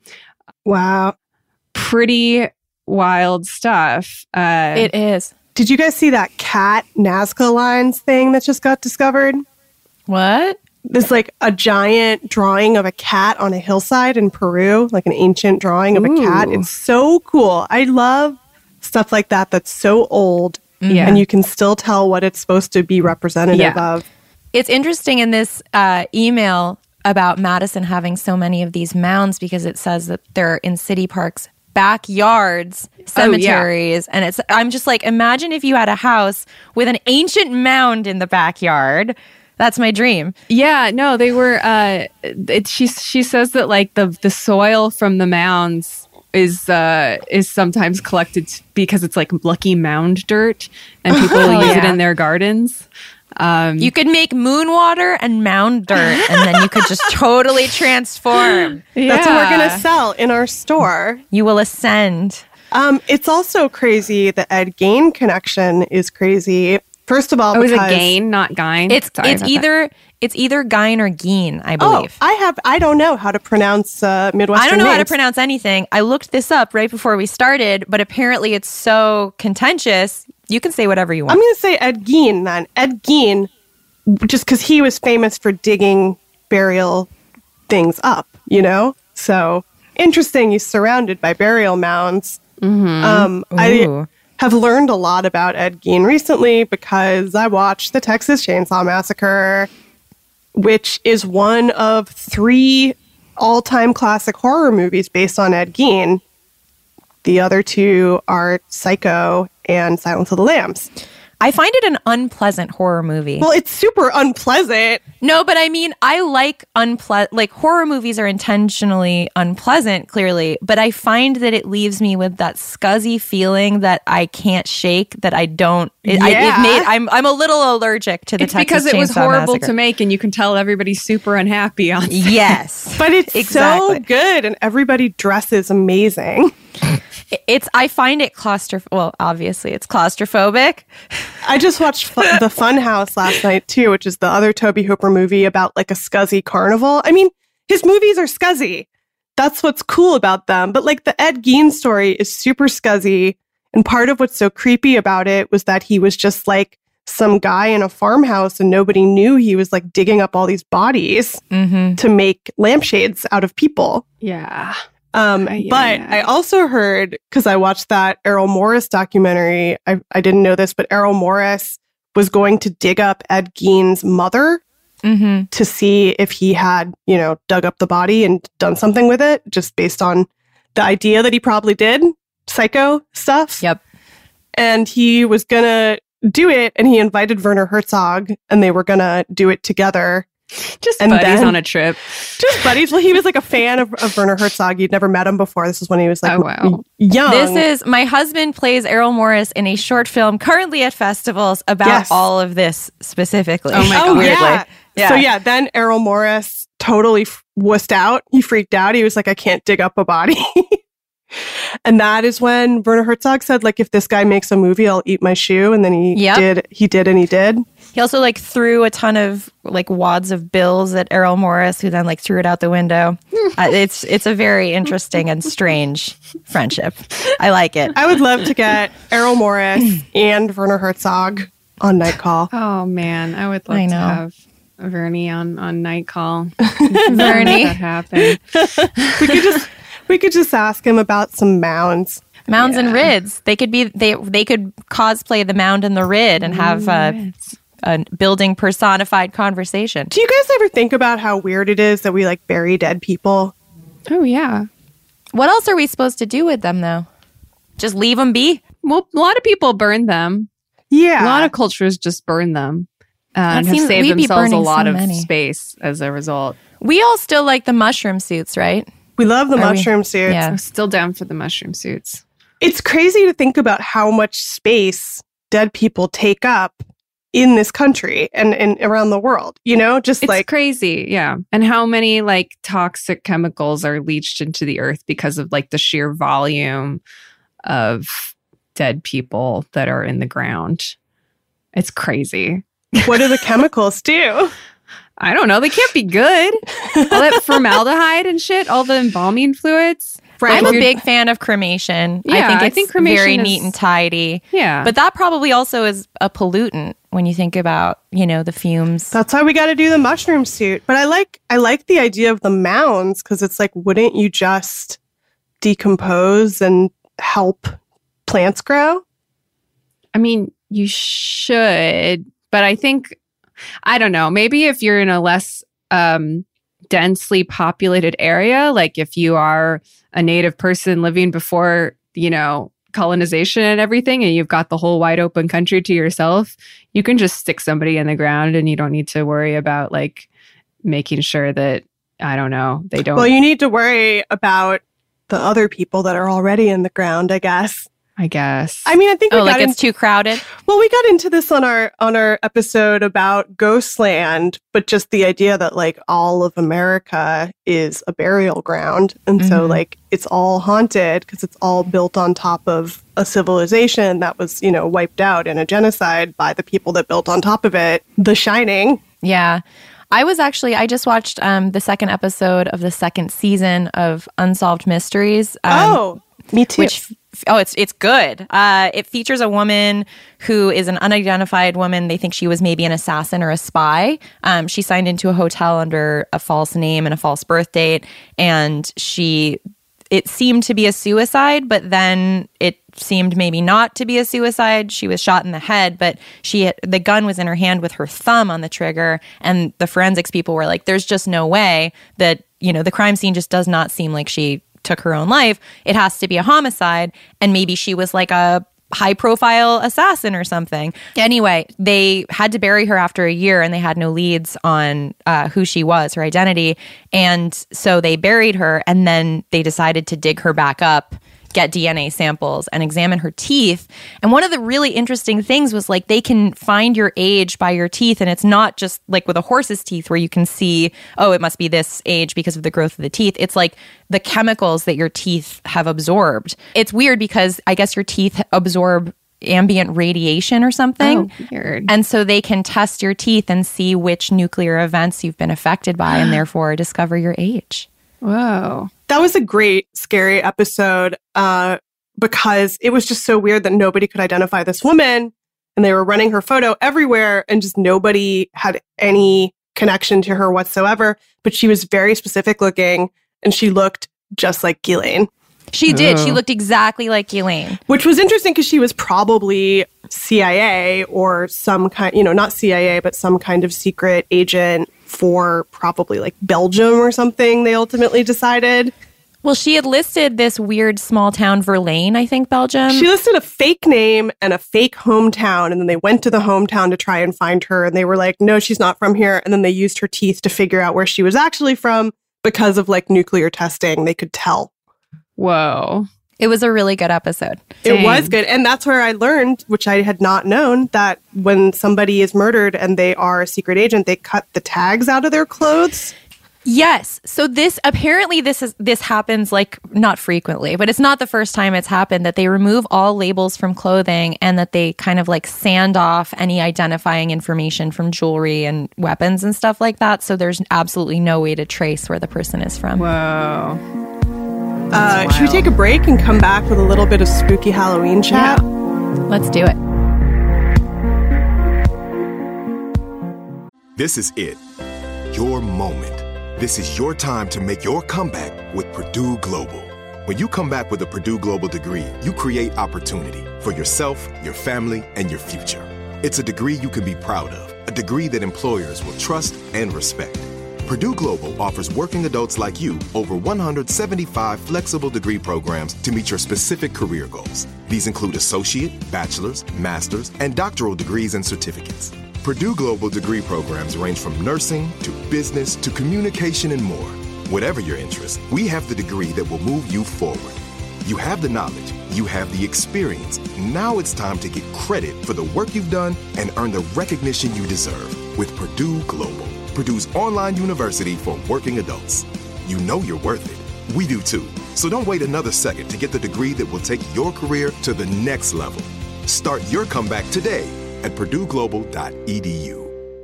Wow. Pretty wild stuff. Uh, It is. Did you guys see that cat Nazca lines thing that just got discovered? What? There's like a giant drawing of a cat on a hillside in Peru, like an ancient drawing of Ooh. a cat. It's so cool. I love stuff like that that's so old Yeah. and you can still tell what it's supposed to be representative Yeah. of. It's interesting in this uh, email about Madison having so many of these mounds because it says that they're in city parks, backyards, cemeteries. And it's, I'm just like, imagine if you had a house with an ancient mound in the backyard. That's my dream. Yeah, no, they were. Uh, it, she she says that like the the soil from the mounds is uh, is sometimes collected because it's like lucky mound dirt, and people will use it yeah. in their gardens. Um, You could make moon water and mound dirt, and then you could just totally transform. That's what we're yeah. going to sell in our store. You will ascend. Um, it's also crazy. The Ed Gein connection is crazy. First of all, Oh, is it because Gain, not Gein? It's Sorry it's about either it's either Gein or Geen, I Oh, believe. I have. I don't know how to pronounce uh, Midwestern I don't know how to names. pronounce anything. I looked this up right before we started, but apparently it's so contentious. You can say whatever you I'm want. going to say Ed Gein then. Ed Gein, just because he was famous for digging burial things up, you know? So interesting. He's surrounded by burial mounds. Um, I Ooh. have learned a lot about Ed Gein recently because I watched the Texas Chainsaw Massacre, which is one of three all-time classic horror movies based on Ed Gein. The other two are Psycho and Silence of the Lambs. I find it an unpleasant horror movie. Well, it's super unpleasant. No, but I mean, I like unpleasant, like horror movies are intentionally unpleasant, clearly, but I find that it leaves me with that scuzzy feeling that I can't shake, that I don't, it, I, Yeah. it made, I'm, I'm a little allergic to the It's Texas because it was Chainsaw horrible Massacre. to make, and you can tell everybody's super unhappy on set. Yes. But it's Exactly. so good and everybody dresses amazing. It's, I find it claustrophobic. Well, obviously it's claustrophobic. I just watched Fu- The Fun House last night too, which is the other Tobe Hooper movie about like a scuzzy carnival. I mean, his movies are scuzzy. That's what's cool about them. But like the Ed Gein story is super scuzzy. And part of what's so creepy about it was that he was just like some guy in a farmhouse and nobody knew he was like digging up all these bodies Mm-hmm. to make lampshades out of people. Yeah. Um, Ay, ay, but ay. I also heard, because I watched that Errol Morris documentary, I, I didn't know this, but Errol Morris was going to dig up Ed Gein's mother Mm-hmm. to see if he had, you know, dug up the body and done something with it, just based on the idea that he probably did, psycho stuff. Yep. And he was going to do it, and he invited Werner Herzog, and they were going to do it together. Just And buddies then- on a trip. Just buddies. Well, he was like a fan of, of Werner Herzog. You'd never met him before. This is when he was like Oh, wow. young. This is my husband plays Errol Morris in a short film currently at festivals about Yes. all of this specifically. Oh my Oh, God. yeah. Yeah. So yeah, then Errol Morris totally f- wussed out. He freaked out. He was like, I can't dig up a body. And that is when Werner Herzog said, like, if this guy makes a movie, I'll eat my shoe. And then he Yep. did. He did, and he did. He also like threw a ton of like wads of bills at Errol Morris, who then like threw it out the window. uh, it's it's a very interesting and strange friendship. I like it. I would love to get Errol Morris and Werner Herzog on Night Call. Oh man, I would love I to know. have Vernie on on Night Call. Vernie. That happened. We could just we could just ask him about some mounds. Mounds and rids. They could be they they could cosplay the mound and the rid and have uh, a building personified conversation. Do you guys ever think about how weird it is that we like bury dead people? Oh yeah. What else are we supposed to do with them though? Just leave them be? Well, a lot of people burn them. Yeah. A lot of cultures just burn them. and have seems- saved we'd be themselves a burning lot so of many. space as a result. We all still like the mushroom suits, right? We love the Are we- mushroom suits. Yeah. I'm still down for the mushroom suits. It's crazy to think about how much space dead people take up in this country and, and around the world, you know, just It's like crazy, yeah. And how many like toxic chemicals are leached into the earth because of like the sheer volume of dead people that are in the ground. It's crazy. what do the chemicals do? I don't know. They can't be good. All that formaldehyde and shit, all the embalming fluids. I'm a You're- big fan of cremation. I Yeah, think I it's think cremation very is- neat and tidy. Yeah. But that probably also is a pollutant when you think about, you know, the fumes. That's why we got to do the mushroom suit. But I like I like the idea of the mounds because it's like, wouldn't you just decompose and help plants grow? I mean, you should, but I think, I don't know, maybe if you're in a less um, densely populated area, like if you are a native person living before, you know, colonization and everything, and you've got the whole wide open country to yourself, you can just stick somebody in the ground and you don't need to worry about like making sure that, I don't know, they don't. Well, you need to worry about the other people that are already in the ground, I guess. I guess. I mean, I think we Oh, got like in- it's too crowded? well, we got into this on our on our episode about Ghostland, but just the idea that like all of America is a burial ground, and so Mhm. like it's all haunted because it's all built on top of a civilization that was, you know, wiped out in a genocide by the people that built on top of it. The Shining. Yeah. I was actually, I just watched um, the second episode of the second season of Unsolved Mysteries. Um, oh, me too. Which, oh, it's it's good. Uh, it features a woman who is an unidentified woman. They think she was maybe an assassin or a spy. Um, she signed into a hotel under a false name and a false birth date, and she. It seemed to be a suicide, but then it seemed maybe not to be a suicide. She was shot in the head, but she had, the gun was in her hand with her thumb on the trigger, and the forensics people were like, "There's just no way that, you know, the crime scene just does not seem like she took her own life. It has to be a homicide, and maybe she was like a high-profile assassin or something." Anyway, they had to bury her after a year, and they had no leads on uh, who she was, her identity, and so they buried her, and then they decided to dig her back up, get D N A samples, and examine her teeth. And one of the really interesting things was like they can find your age by your teeth, and it's not just like with a horse's teeth where you can see, oh, it must be this age because of the growth of the teeth. It's like the chemicals that your teeth have absorbed. It's weird because I guess your teeth absorb ambient radiation or something. Oh, weird. And so they can test your teeth and see which nuclear events you've been affected by and therefore discover your age. Whoa. That was a great, scary episode uh, because it was just so weird that nobody could identify this woman, and they were running her photo everywhere, and just nobody had any connection to her whatsoever. But she was very specific looking, and she looked just like Ghislaine. She did. Oh. She looked exactly like Ghislaine. Which was interesting because she was probably C I A or some kind, you know, not C I A, but some kind of secret agent for probably like Belgium or something, they ultimately decided. Well, she had listed this weird small town, Verlaine, I think, Belgium. She listed a fake name and a fake hometown, and then they went to the hometown to try and find her, and they were like, no, she's not from here. And then they used her teeth to figure out where she was actually from because of like nuclear testing. They could tell. Whoa. It was a really good episode. It Dang. was good. And that's where I learned, which I had not known, that when somebody is murdered and they are a secret agent, they cut the tags out of their clothes. Yes. So this apparently this is this happens like not frequently, but it's not the first time it's happened that they remove all labels from clothing and that they kind of like sand off any identifying information from jewelry and weapons and stuff like that. So there's absolutely no way to trace where the person is from. Whoa. Uh, should we take a break and come back with a little bit of spooky Halloween chat? Let's do it. This is it. Your moment. This is your time to make your comeback with Purdue Global. When you come back with a Purdue Global degree, you create opportunity for yourself, your family, and your future. It's a degree you can be proud of, a degree that employers will trust and respect. Purdue Global offers working adults like you over one hundred seventy-five flexible degree programs to meet your specific career goals. These include associate, bachelor's, master's, and doctoral degrees and certificates. Purdue Global degree programs range from nursing to business to communication and more. Whatever your interest, we have the degree that will move you forward. You have the knowledge, you have the experience. Now it's time to get credit for the work you've done and earn the recognition you deserve with Purdue Global, Purdue's online university for working adults. You know you're worth it. We do too. So don't wait another second to get the degree that will take your career to the next level. Start your comeback today at purdue global dot e d u.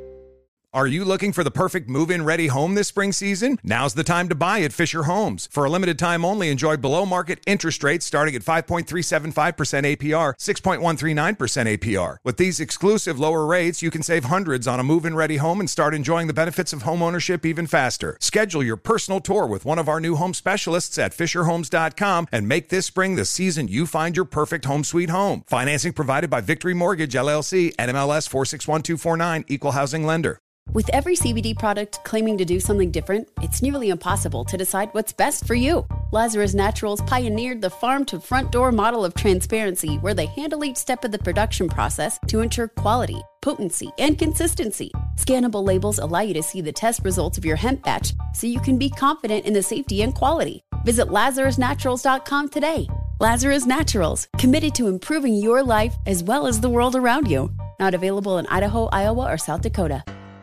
Are you looking for the perfect move-in ready home this spring season? Now's the time to buy at Fisher Homes. For a limited time only, enjoy below-market interest rates starting at five point three seven five percent A P R, six point one three nine percent A P R. With these exclusive lower rates, you can save hundreds on a move-in ready home and start enjoying the benefits of home ownership even faster. Schedule your personal tour with one of our new home specialists at fisher homes dot com and make this spring the season you find your perfect home sweet home. Financing provided by Victory Mortgage, L L C, N M L S four six one two four nine, Equal Housing Lender. With every C B D product claiming to do something different, it's nearly impossible to decide what's best for you. Lazarus Naturals pioneered the farm-to-front-door model of transparency, where they handle each step of the production process to ensure quality, potency, and consistency. Scannable labels allow you to see the test results of your hemp batch, so you can be confident in the safety and quality. Visit lazarus naturals dot com today. Lazarus Naturals, committed to improving your life as well as the world around you. Not available in Idaho, Iowa, or South Dakota.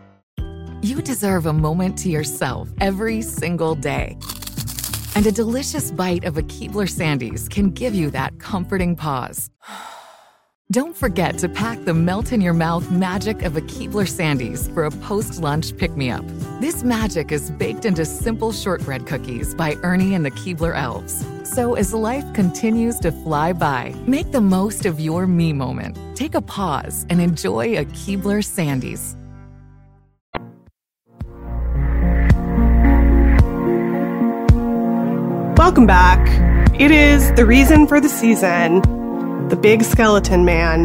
You deserve a moment to yourself every single day. And a delicious bite of a Keebler Sandies can give you that comforting pause. Don't forget to pack the melt-in-your-mouth magic of a Keebler Sandies for a post-lunch pick-me-up. This magic is baked into simple shortbread cookies by Ernie and the Keebler Elves. So as life continues to fly by, make the most of your me moment. Take a pause and enjoy a Keebler Sandies. Welcome back. It is the reason for the season, the Big Skeleton Man,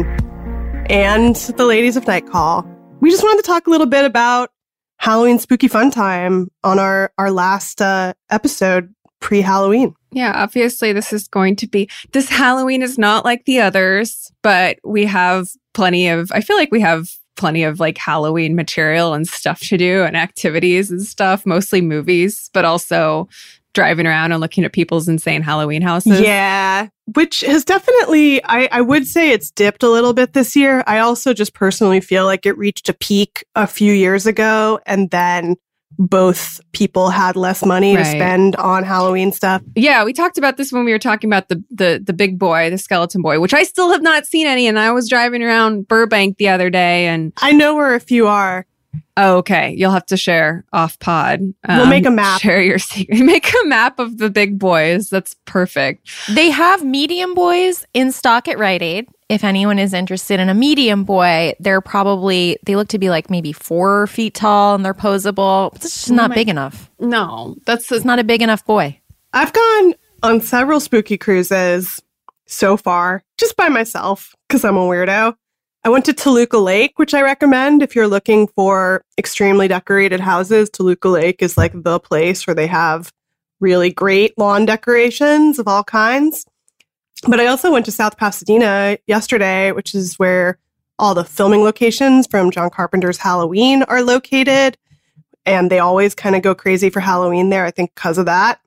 and the Ladies of Night Call. We just wanted to talk a little bit about Halloween Spooky Fun Time on our, our last uh, episode pre-Halloween. Yeah, obviously this is going to be, this Halloween is not like the others, but we have plenty of, I feel like we have plenty of like Halloween material and stuff to do and activities and stuff, mostly movies, but also driving around and looking at people's insane Halloween houses. Yeah, which has definitely, I, I would say it's dipped a little bit this year. I also just personally feel like it reached a peak a few years ago, and then both people had less money right. to spend on Halloween stuff. Yeah, we talked about this when we were talking about the, the the big boy, the skeleton boy, which I still have not seen any, and I was driving around Burbank the other day, and I know where a few are. Oh, okay. You'll have to share off pod. Um, we'll make a map. Share your secret. Make a map of the big boys. That's perfect. They have medium boys in stock at Rite Aid. If anyone is interested in a medium boy, they're probably, they look to be like maybe four feet tall and they're posable. It's just not oh big enough. No, that's a, it's not a big enough boy. I've gone on several spooky cruises so far, just by myself, because I'm a weirdo. I went to Toluca Lake, which I recommend if you're looking for extremely decorated houses. Toluca Lake is like the place where they have really great lawn decorations of all kinds. But I also went to South Pasadena yesterday, which is where all the filming locations from John Carpenter's Halloween are located. And they always kind of go crazy for Halloween there, I think because of that.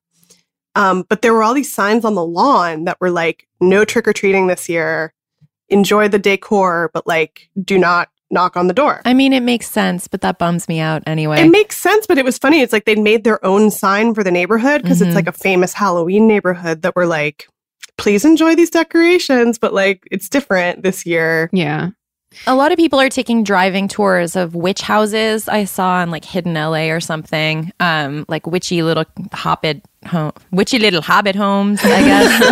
Um, but there were all these signs on the lawn that were like, no trick-or-treating this year. Enjoy the decor, but like, do not knock on the door. I mean, it makes sense, but that bums me out anyway. It makes sense, but it was funny. It's like they'd made their own sign for the neighborhood because mm-hmm. it's like a famous Halloween neighborhood that were like, please enjoy these decorations, but like, it's different this year. Yeah. A lot of people are taking driving tours of witch houses. I saw in like Hidden L A or something, um, like witchy little hobbit, home, witchy little hobbit homes, I guess.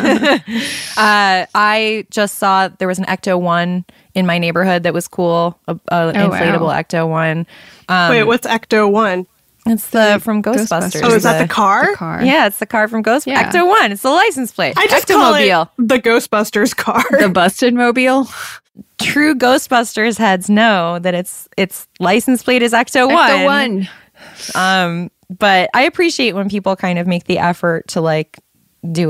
uh, uh, I just saw there was an Ecto one in my neighborhood that was cool, a, a oh, inflatable wow. Ecto one. Um, Wait, what's Ecto one? It's the from Ghostbusters. Ghostbusters. Oh, is that the, the, car? the car? Yeah, it's the car from Ghostbusters. Yeah. Ecto one. It's the license plate. I just call it the Ghostbusters car. The Busted Mobile. True Ghostbusters heads know that it's it's license plate is Ecto one. Ecto one. Um, but I appreciate when people kind of make the effort to like do it up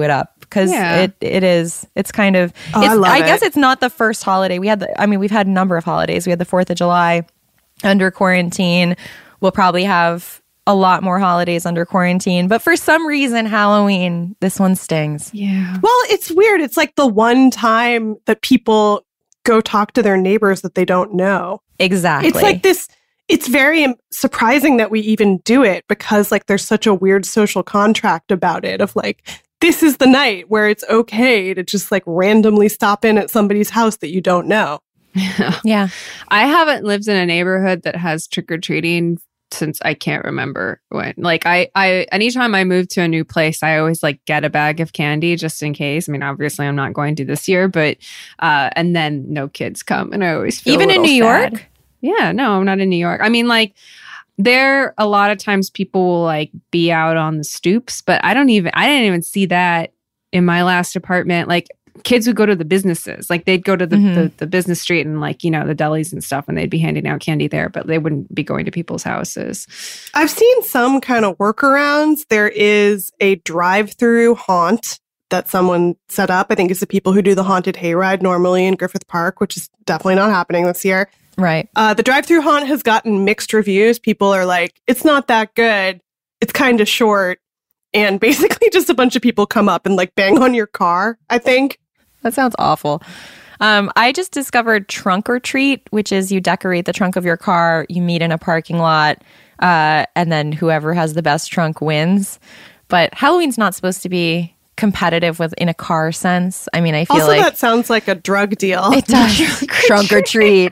because Yeah. it it is it's kind of Oh, it's, I love guess it. it's not the first holiday we had. The, I mean, we've had a number of holidays. We had the Fourth of July under quarantine. We'll probably have a lot more holidays under quarantine, but for some reason, Halloween, this one stings. Yeah. Well, it's weird. It's like the one time that people go talk to their neighbors that they don't know. Exactly. It's like this, it's very um, surprising that we even do it because like there's such a weird social contract about it of like, this is the night where it's okay to just like randomly stop in at somebody's house that you don't know. Yeah. I haven't lived in a neighborhood that has trick-or-treating since I can't remember when. Like I, I, anytime I move to a new place, I always like get a bag of candy just in case. I mean, obviously I'm not going to this year, but, uh, and then no kids come and I always feel Even a in little New sad. York? Yeah, no, I'm not in New York. I mean, like there, a lot of times people will like be out on the stoops, but I don't even, I didn't even see that in my last apartment. Like kids would go to the businesses, like they'd go to the, Mhm. the, the business street and like, you know, the delis and stuff, and they'd be handing out candy there, but they wouldn't be going to people's houses. I've seen some kind of workarounds. There is a drive-through haunt that someone set up. I think it's the people who do the haunted hayride normally in Griffith Park, which is definitely not happening this year. Right. Uh, the drive-through haunt has gotten mixed reviews. People are like, it's not that good. It's kind of short. And basically just a bunch of people come up and like bang on your car, I think. That sounds awful. Um, I just discovered Trunk or Treat, which is you decorate the trunk of your car, you meet in a parking lot, uh, and then whoever has the best trunk wins. But Halloween's not supposed to be competitive with in a car sense. I mean, I feel Also, like that sounds like a drug deal. it does. Trunk or treat.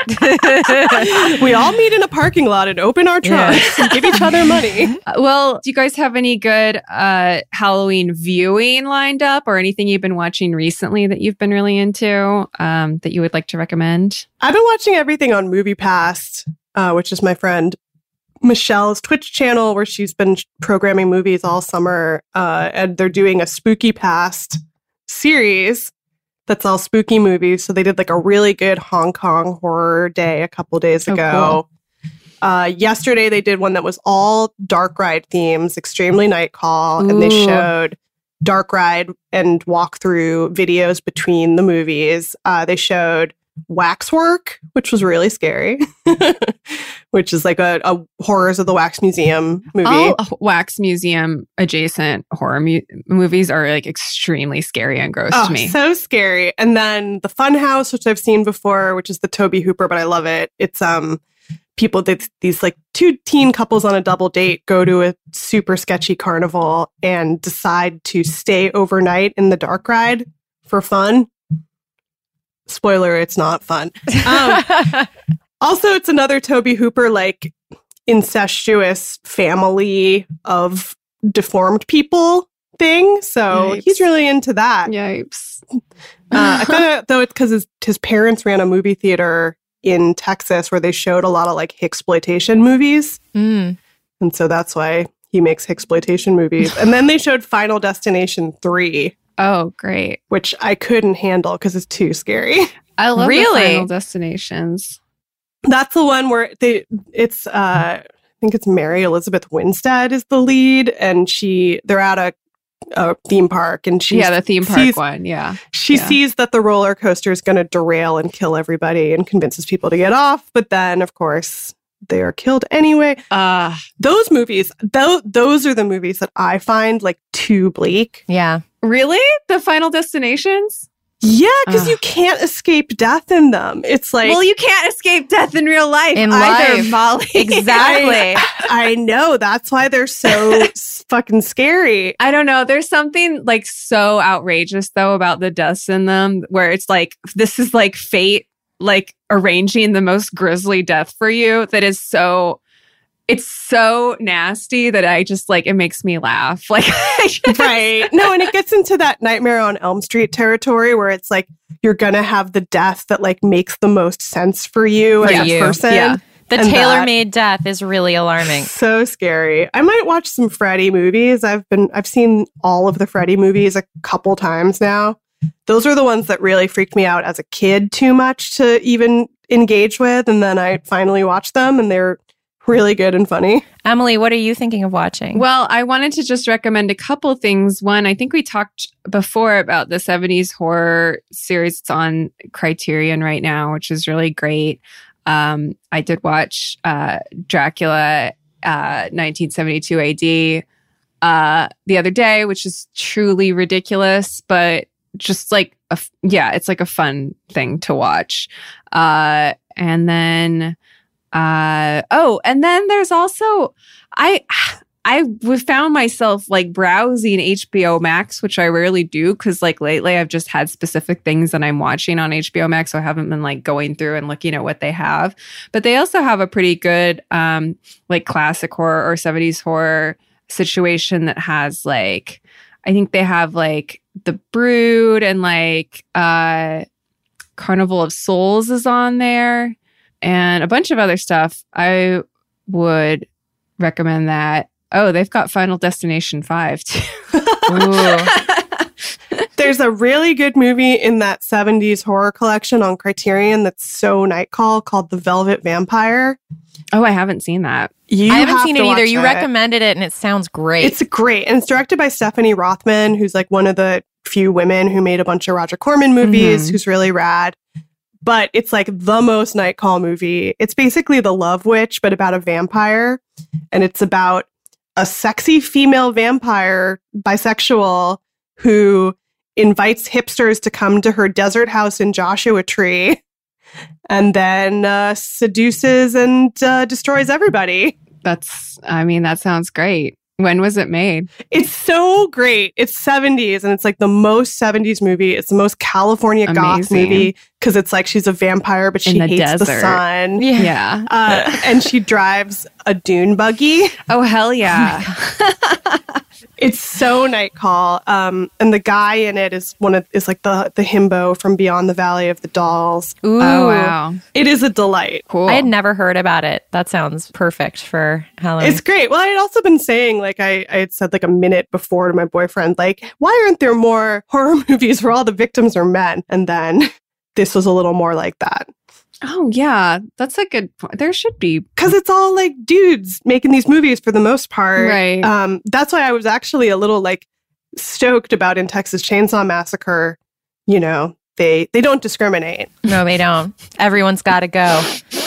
We all meet in a parking lot and open our trunks and give each other money. Uh, well, do you guys have any good uh, Halloween viewing lined up or anything you've been watching recently that you've been really into um, that you would like to recommend? I've been watching everything on MoviePass, uh, which is my friend Michelle's Twitch channel, where she's been programming movies all summer. Uh, and they're doing a Spooky Past series that's all spooky movies. So they did like a really good Hong Kong horror day a couple days Oh, ago. Uh, yesterday, they did one that was all dark ride themes, Extremely Night Call, and they Ooh. showed dark ride and walkthrough videos between the movies. Uh, they showed Waxwork, which was really scary, which is like a, a Horrors of the Wax Museum movie. All Wax Museum adjacent horror mu- movies are like extremely scary and gross Oh, to me. so scary. And then the Funhouse, which I've seen before, which is the Toby Hooper, but I love it. It's um people that these like two teen couples on a double date go to a super sketchy carnival and decide to stay overnight in the dark ride for fun. Spoiler, it's not fun. Um, also, it's another Toby Hooper like incestuous family of deformed people thing. So Yipes. he's really into that. Yipes. Uh, I found out though it's because his, his parents ran a movie theater in Texas where they showed a lot of like Hicksploitation movies, Mm. and so that's why he makes Hicksploitation movies. And then they showed Final Destination three, Oh, great. which I couldn't handle because it's too scary. I love Really? the Final Destinations. That's the one where they it's uh, I think it's Mary Elizabeth Winstead is the lead, and she they're at a, a theme park, and she Yeah, the theme park sees, one. Yeah. She Yeah. sees that the roller coaster is going to derail and kill everybody, and convinces people to get off. But then, of course, they are killed anyway. Uh, Those movies, those those are the movies that I find like too bleak. Yeah. really? The Final Destinations? Yeah, because Ugh. you can't escape death in them. It's like well, you can't escape death in real life. In either, life. Molly. Exactly. I know. That's why they're so s- fucking scary. I don't know. There's something like so outrageous though about the deaths in them where it's like, this is like fate, like arranging the most grisly death for you that is so, it's so nasty that I just like, it makes me laugh. Like, I just, Right. No, and it gets into that Nightmare on Elm Street territory where it's like you're going to have the death that like makes the most sense for you For as you. a person. Yeah. The And that- tailor-made death is really alarming. So scary. I might watch some Freddy movies. I've been I've seen all of the Freddy movies a couple times now. Those are the ones that really freaked me out as a kid too much to even engage with, and then I finally watched them and they're really good and funny. Emily, what are you thinking of watching? Well, I wanted to just recommend a couple things. One, I think we talked before about the seventies horror series. It's on Criterion right now, which is really great. Um, I did watch uh, Dracula uh, nineteen seventy-two A D uh, the other day, which is truly ridiculous, but just like, a, yeah, it's like a fun thing to watch. Uh, and then, uh, oh, and then there's also, I, I found myself like browsing H B O Max, which I rarely do because like lately I've just had specific things that I'm watching on H B O Max. So I haven't been like going through and looking at what they have. But they also have a pretty good um, like classic horror or seventies horror situation that has like, I think they have like The Brood and like uh, Carnival of Souls is on there and a bunch of other stuff. I would recommend that. Oh, they've got Final Destination five too. There's a really good movie in that seventies horror collection on Criterion that's so night call called The Velvet Vampire. Oh, I haven't seen that. You I haven't have seen to it either. watch You it. recommended it and it sounds great. It's great. And it's directed by Stephanie Rothman, who's like one of the few women who made a bunch of Roger Corman movies, Mm-hmm. who's really rad. But it's like the most night call movie. It's basically The Love Witch, but about a vampire. And it's about a sexy female vampire, bisexual, who invites hipsters to come to her desert house in Joshua Tree and then uh, seduces and uh, destroys everybody. That's, I mean, that sounds great. When was it made? It's so great. It's seventies and it's like the most seventies movie. It's the most California goth Amazing. movie because it's like she's a vampire, but she In the hates the desert. sun. Yeah. yeah. Uh, and she drives a dune buggy. Oh, hell yeah. It's so night call. Um, and the guy in it is one of is like the the himbo from Beyond the Valley of the Dolls. Ooh. Oh, wow. It is a delight. Cool. I had never heard about it. That sounds perfect for Halloween. It's great. Well, I had also been saying, like, I, I had said like a minute before to my boyfriend, like, why aren't there more horror movies where all the victims are men? And then this was a little more like that. Oh, yeah. That's a good point. There should be. Because it's all like dudes making these movies for the most part. Right. Um, that's why I was actually a little like stoked about in Texas Chainsaw Massacre. You know, they they don't discriminate. No, they don't. Everyone's got to go.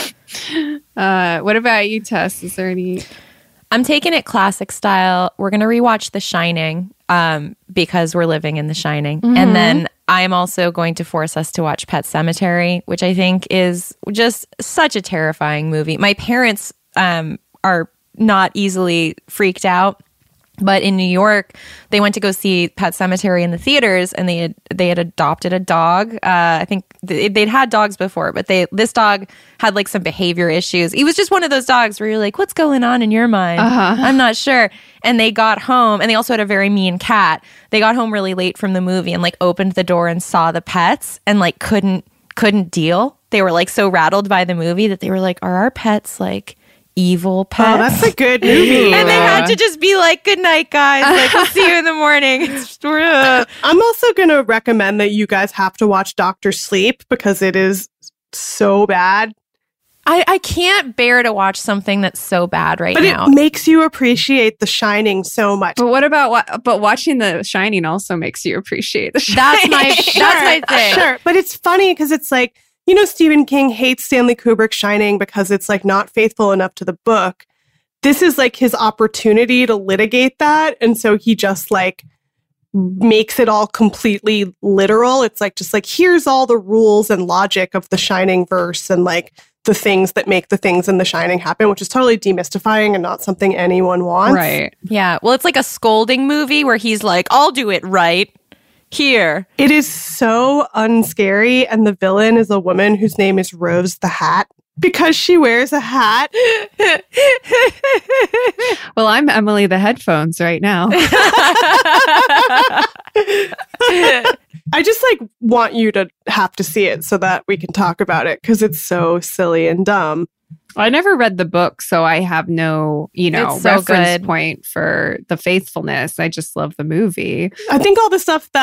Uh, what about you, Tess? Is there any... I'm taking it classic style. We're going to rewatch The Shining um, because we're living in The Shining. Mm-hmm. And then I'm also going to force us to watch Pet Sematary, which I think is just such a terrifying movie. My parents um, are not easily freaked out. But in New York, they went to go see Pet Sematary in the theaters, and they had they had adopted a dog. Uh, I think th- they'd had dogs before, but they this dog had like some behavior issues. He was just one of those dogs where you're like, "What's going on in your mind?" Uh-huh. I'm not sure. And they got home, and they also had a very mean cat. They got home really late from the movie, and like opened the door and saw the pets, and like couldn't couldn't deal. They were like so rattled by the movie that they were like, "Are our pets like evil pets?" Oh, that's a good movie. And they had to just be like, "Good night, guys. Like, we'll see you in the morning." It's, uh, I'm also going to recommend that you guys have to watch Doctor Sleep because it is so bad. I, I can't bear to watch something that's so bad right But now. it makes you appreciate The Shining so much. But what about what? But watching The Shining also makes you appreciate The Shining. That's my that's my thing. Sure, but it's funny because it's like, you know, Stephen King hates Stanley Kubrick's Shining because it's like not faithful enough to the book. This is like his opportunity to litigate that. And so he just like makes it all completely literal. It's like, just like, here's all the rules and logic of the Shining verse and like the things that make the things in the Shining happen, which is totally demystifying and not something anyone wants. Right. Yeah. Well, it's like a scolding movie where he's like, "I'll do it right here." It is so unscary. And the villain is a woman whose name is Rose the Hat because she wears a hat. Well, I'm Emily the Headphones right now. I just like want you to have to see it so that we can talk about it because it's so silly and dumb. I never read the book, so I have no, you know, It's so reference good. point for the faithfulness. I just love the movie. I think all the stuff that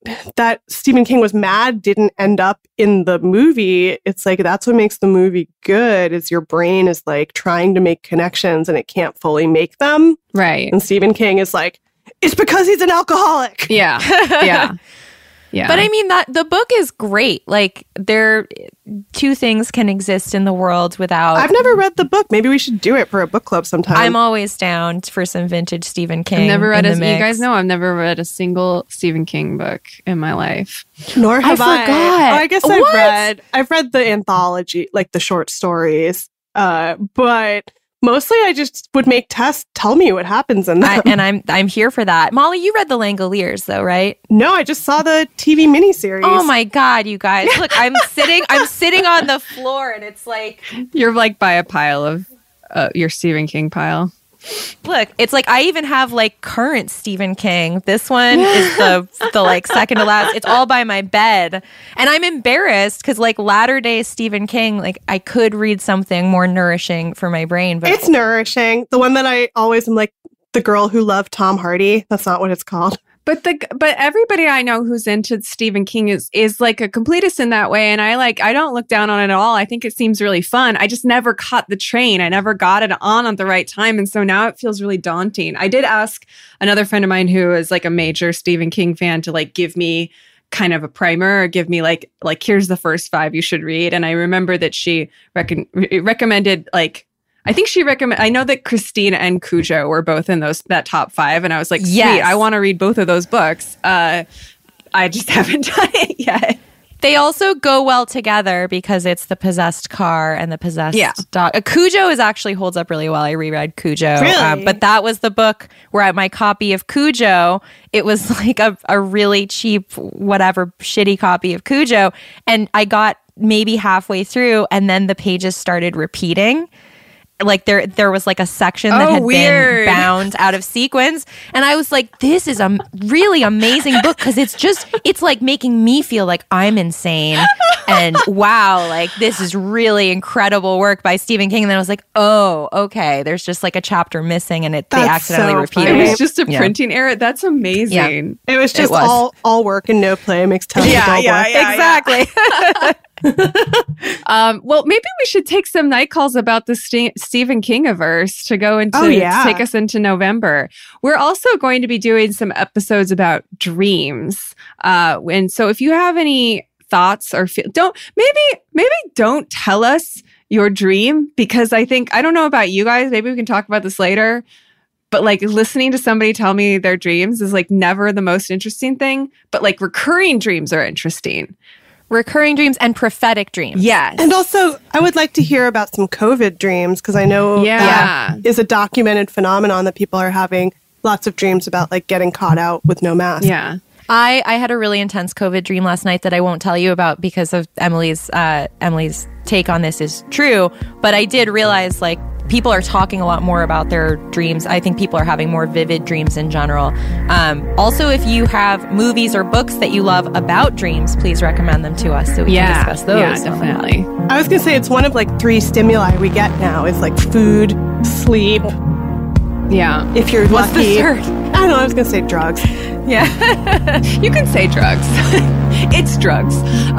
that Stephen King was mad didn't end up in the movie. It's like, that's what makes the movie good, is your brain is like trying to make connections and it can't fully make them. Right. And Stephen King is like, it's because he's an alcoholic. Yeah. Yeah. Yeah. But I mean, that the book is great. Like, there, two things can exist in the world without. I've never read the book. Maybe we should do it for a book club sometime. I'm always down for some vintage Stephen King. I've never read in a. the You mix. guys know I've never read a single Stephen King book in my life. Nor have I. I forgot. Oh, I guess I've What? read. I've read the anthology, like the short stories. Uh, but mostly, I just would make Tess tell me what happens in them. I, and I'm I'm here for that. Molly, you read The Langoliers, though, right? No, I just saw the T V miniseries. Oh my God, you guys! Look, I'm sitting. I'm sitting on the floor, and it's like, You're like by a pile of uh, your Stephen King pile. look, it's like I even have like current Stephen King. This one is the the like second to last. It's all by my bed, and I'm embarrassed because like latter day Stephen King, like I could read something more nourishing for my brain, but It's nourishing. The one that I always am like, The Girl Who Loved Tom Hardy. That's not what it's called. But the but everybody I know who's into Stephen King is is like a completist in that way, and I like I don't look down on it at all. I think it seems really fun. I just never caught the train. I never got it on at the right time, and so now it feels really daunting. I did ask another friend of mine who is like a major Stephen King fan to like give me kind of a primer or give me like like here's the first five you should read, and I remember that she recon- re- recommended like. I think she recommend. I know that Christine and Cujo were both in those that top five, and I was like, "Sweet, Yes. I want to read both of those books." Uh, I just haven't done it yet. they also go well together because it's the possessed car and the possessed Yeah. dog. Uh, Cujo is actually holds up really well. I reread Cujo, Really? um, but that was the book where at my copy of Cujo, it was like a, a really cheap, whatever, shitty copy of Cujo, and I got maybe halfway through, and then the pages started repeating. Like there, there was like a section that Oh, had weird. been bound out of sequence, and I was like, "This is a m- really amazing book because it's just, it's like making me feel like I'm insane." And wow, like this is really incredible work by Stephen King. And then I was like, "Oh, okay." There's just like a chapter missing, and it they That's accidentally so repeated funny. It it. was just a Yeah. printing error. That's amazing. It was just was. all all work and no play makes Tony Yeah, go yeah, boy. yeah. Exactly. Um, well, maybe we should take some night calls about the St- Stephen King-averse to go into Oh, yeah. to take us into November. We're also going to be doing some episodes about dreams. Uh, and so if you have any thoughts or feel, don't maybe maybe don't tell us your dream, because I think I don't know about you guys. Maybe we can talk about this later. But like listening to somebody tell me their dreams is like never the most interesting thing. But like recurring dreams are interesting. Recurring dreams and prophetic dreams. Yes. And also, I would like to hear about some COVID dreams because I know Yeah. that is a documented phenomenon that people are having lots of dreams about, like getting caught out with no mask. Yeah. I, I had a really intense COVID dream last night that I won't tell you about because of Emily's uh, Emily's take on this is true. But I did realize like people are talking a lot more about their dreams. I think people are having more vivid dreams in general. Um, also, if you have movies or books that you love about dreams, please recommend them to us so we Yeah. can discuss those. Yeah, definitely. I was going to say it's one of like three stimuli we get now. It's like food, sleep. Yeah. If you're What's lucky. the third? I don't know. I was going to say drugs. Yeah. You can say drugs. It's drugs.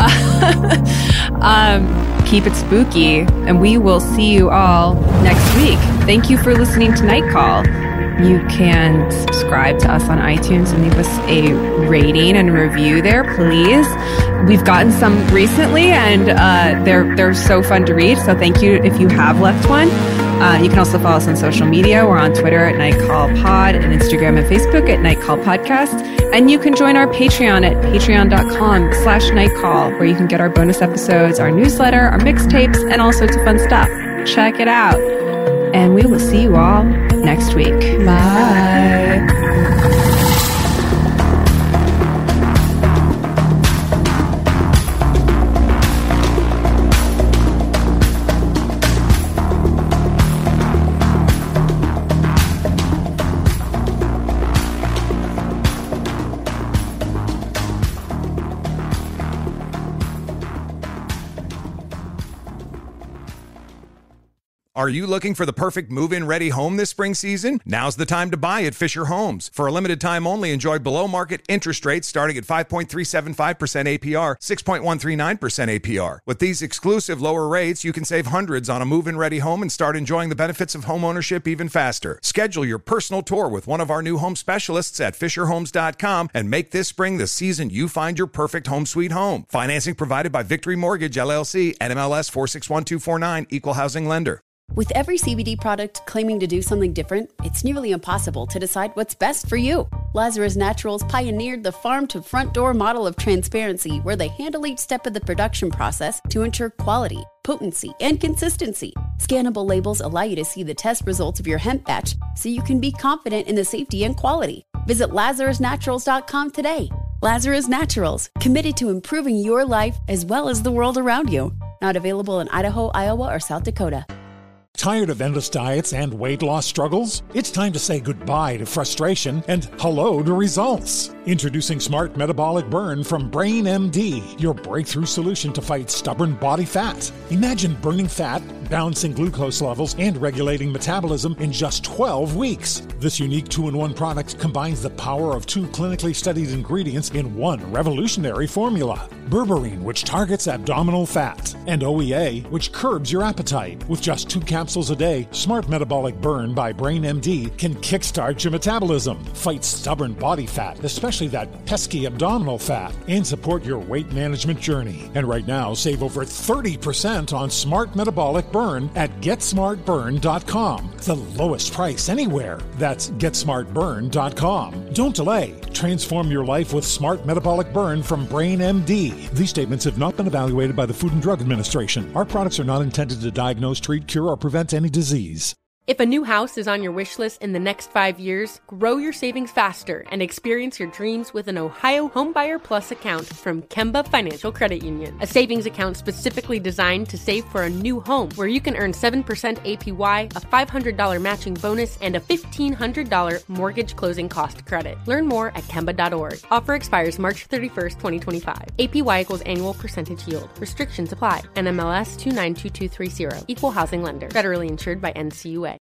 Uh, um, keep it spooky, and we will see you all next week. Thank you for listening to Night Call. You can subscribe to us on iTunes and leave us a rating and review there, please. We've gotten some recently, and uh, they're they're so fun to read. So thank you if you have left one. Uh, you can also follow us on social media. We're on Twitter at Night Call Pod and Instagram and Facebook at Night Call Podcast. And you can join our Patreon at patreon.com slash nightcall, where you can get our bonus episodes, our newsletter, our mixtapes, and all sorts of fun stuff. Check it out. And we will see you all next week. Bye. Are you looking for the perfect move-in ready home this spring season? Now's the time to buy at Fisher Homes. For a limited time only, enjoy below-market interest rates starting at five point three seven five percent A P R, six point one three nine percent A P R. With these exclusive lower rates, you can save hundreds on a move-in ready home and start enjoying the benefits of home ownership even faster. Schedule your personal tour with one of our new home specialists at fisher homes dot com and make this spring the season you find your perfect home sweet home. Financing provided by Victory Mortgage, L L C, N M L S four six one two four nine, Equal Housing Lender. With every C B D product claiming to do something different, it's nearly impossible to decide what's best for you. Lazarus Naturals pioneered the farm-to-front-door model of transparency, where they handle each step of the production process to ensure quality, potency, and consistency. Scannable labels allow you to see the test results of your hemp batch, so you can be confident in the safety and quality. Visit lazarus naturals dot com today. Lazarus Naturals, committed to improving your life as well as the world around you. Not available in Idaho, Iowa, or South Dakota. Tired of endless diets and weight loss struggles? It's time to say goodbye to frustration and hello to results. Introducing Smart Metabolic Burn from Brain M D, your breakthrough solution to fight stubborn body fat. Imagine burning fat, balancing glucose levels, and regulating metabolism in just twelve weeks. This unique two-in-one product combines the power of two clinically studied ingredients in one revolutionary formula. Berberine, which targets abdominal fat, and O E A, which curbs your appetite. With just two capsules a day, Smart Metabolic Burn by Brain M D can kickstart your metabolism, fight stubborn body fat, especially that pesky abdominal fat, and support your weight management journey. And right now, save over thirty percent on Smart Metabolic Burn at get smart burn dot com. The lowest price anywhere. That's get smart burn dot com. Don't delay. Transform your life with Smart Metabolic Burn from Brain M D. These statements have not been evaluated by the Food and Drug Administration. Our products are not intended to diagnose, treat, cure, or prevent any disease. If a new house is on your wish list in the next five years, grow your savings faster and experience your dreams with an Ohio Homebuyer Plus account from Kemba Financial Credit Union. A savings account specifically designed to save for a new home, where you can earn seven percent A P Y, a five hundred dollars matching bonus, and a fifteen hundred dollars mortgage closing cost credit. Learn more at kemba dot org. Offer expires March thirty-first, twenty twenty-five. A P Y equals annual percentage yield. Restrictions apply. N M L S two nine two two three zero. Equal housing lender. Federally insured by N C U A.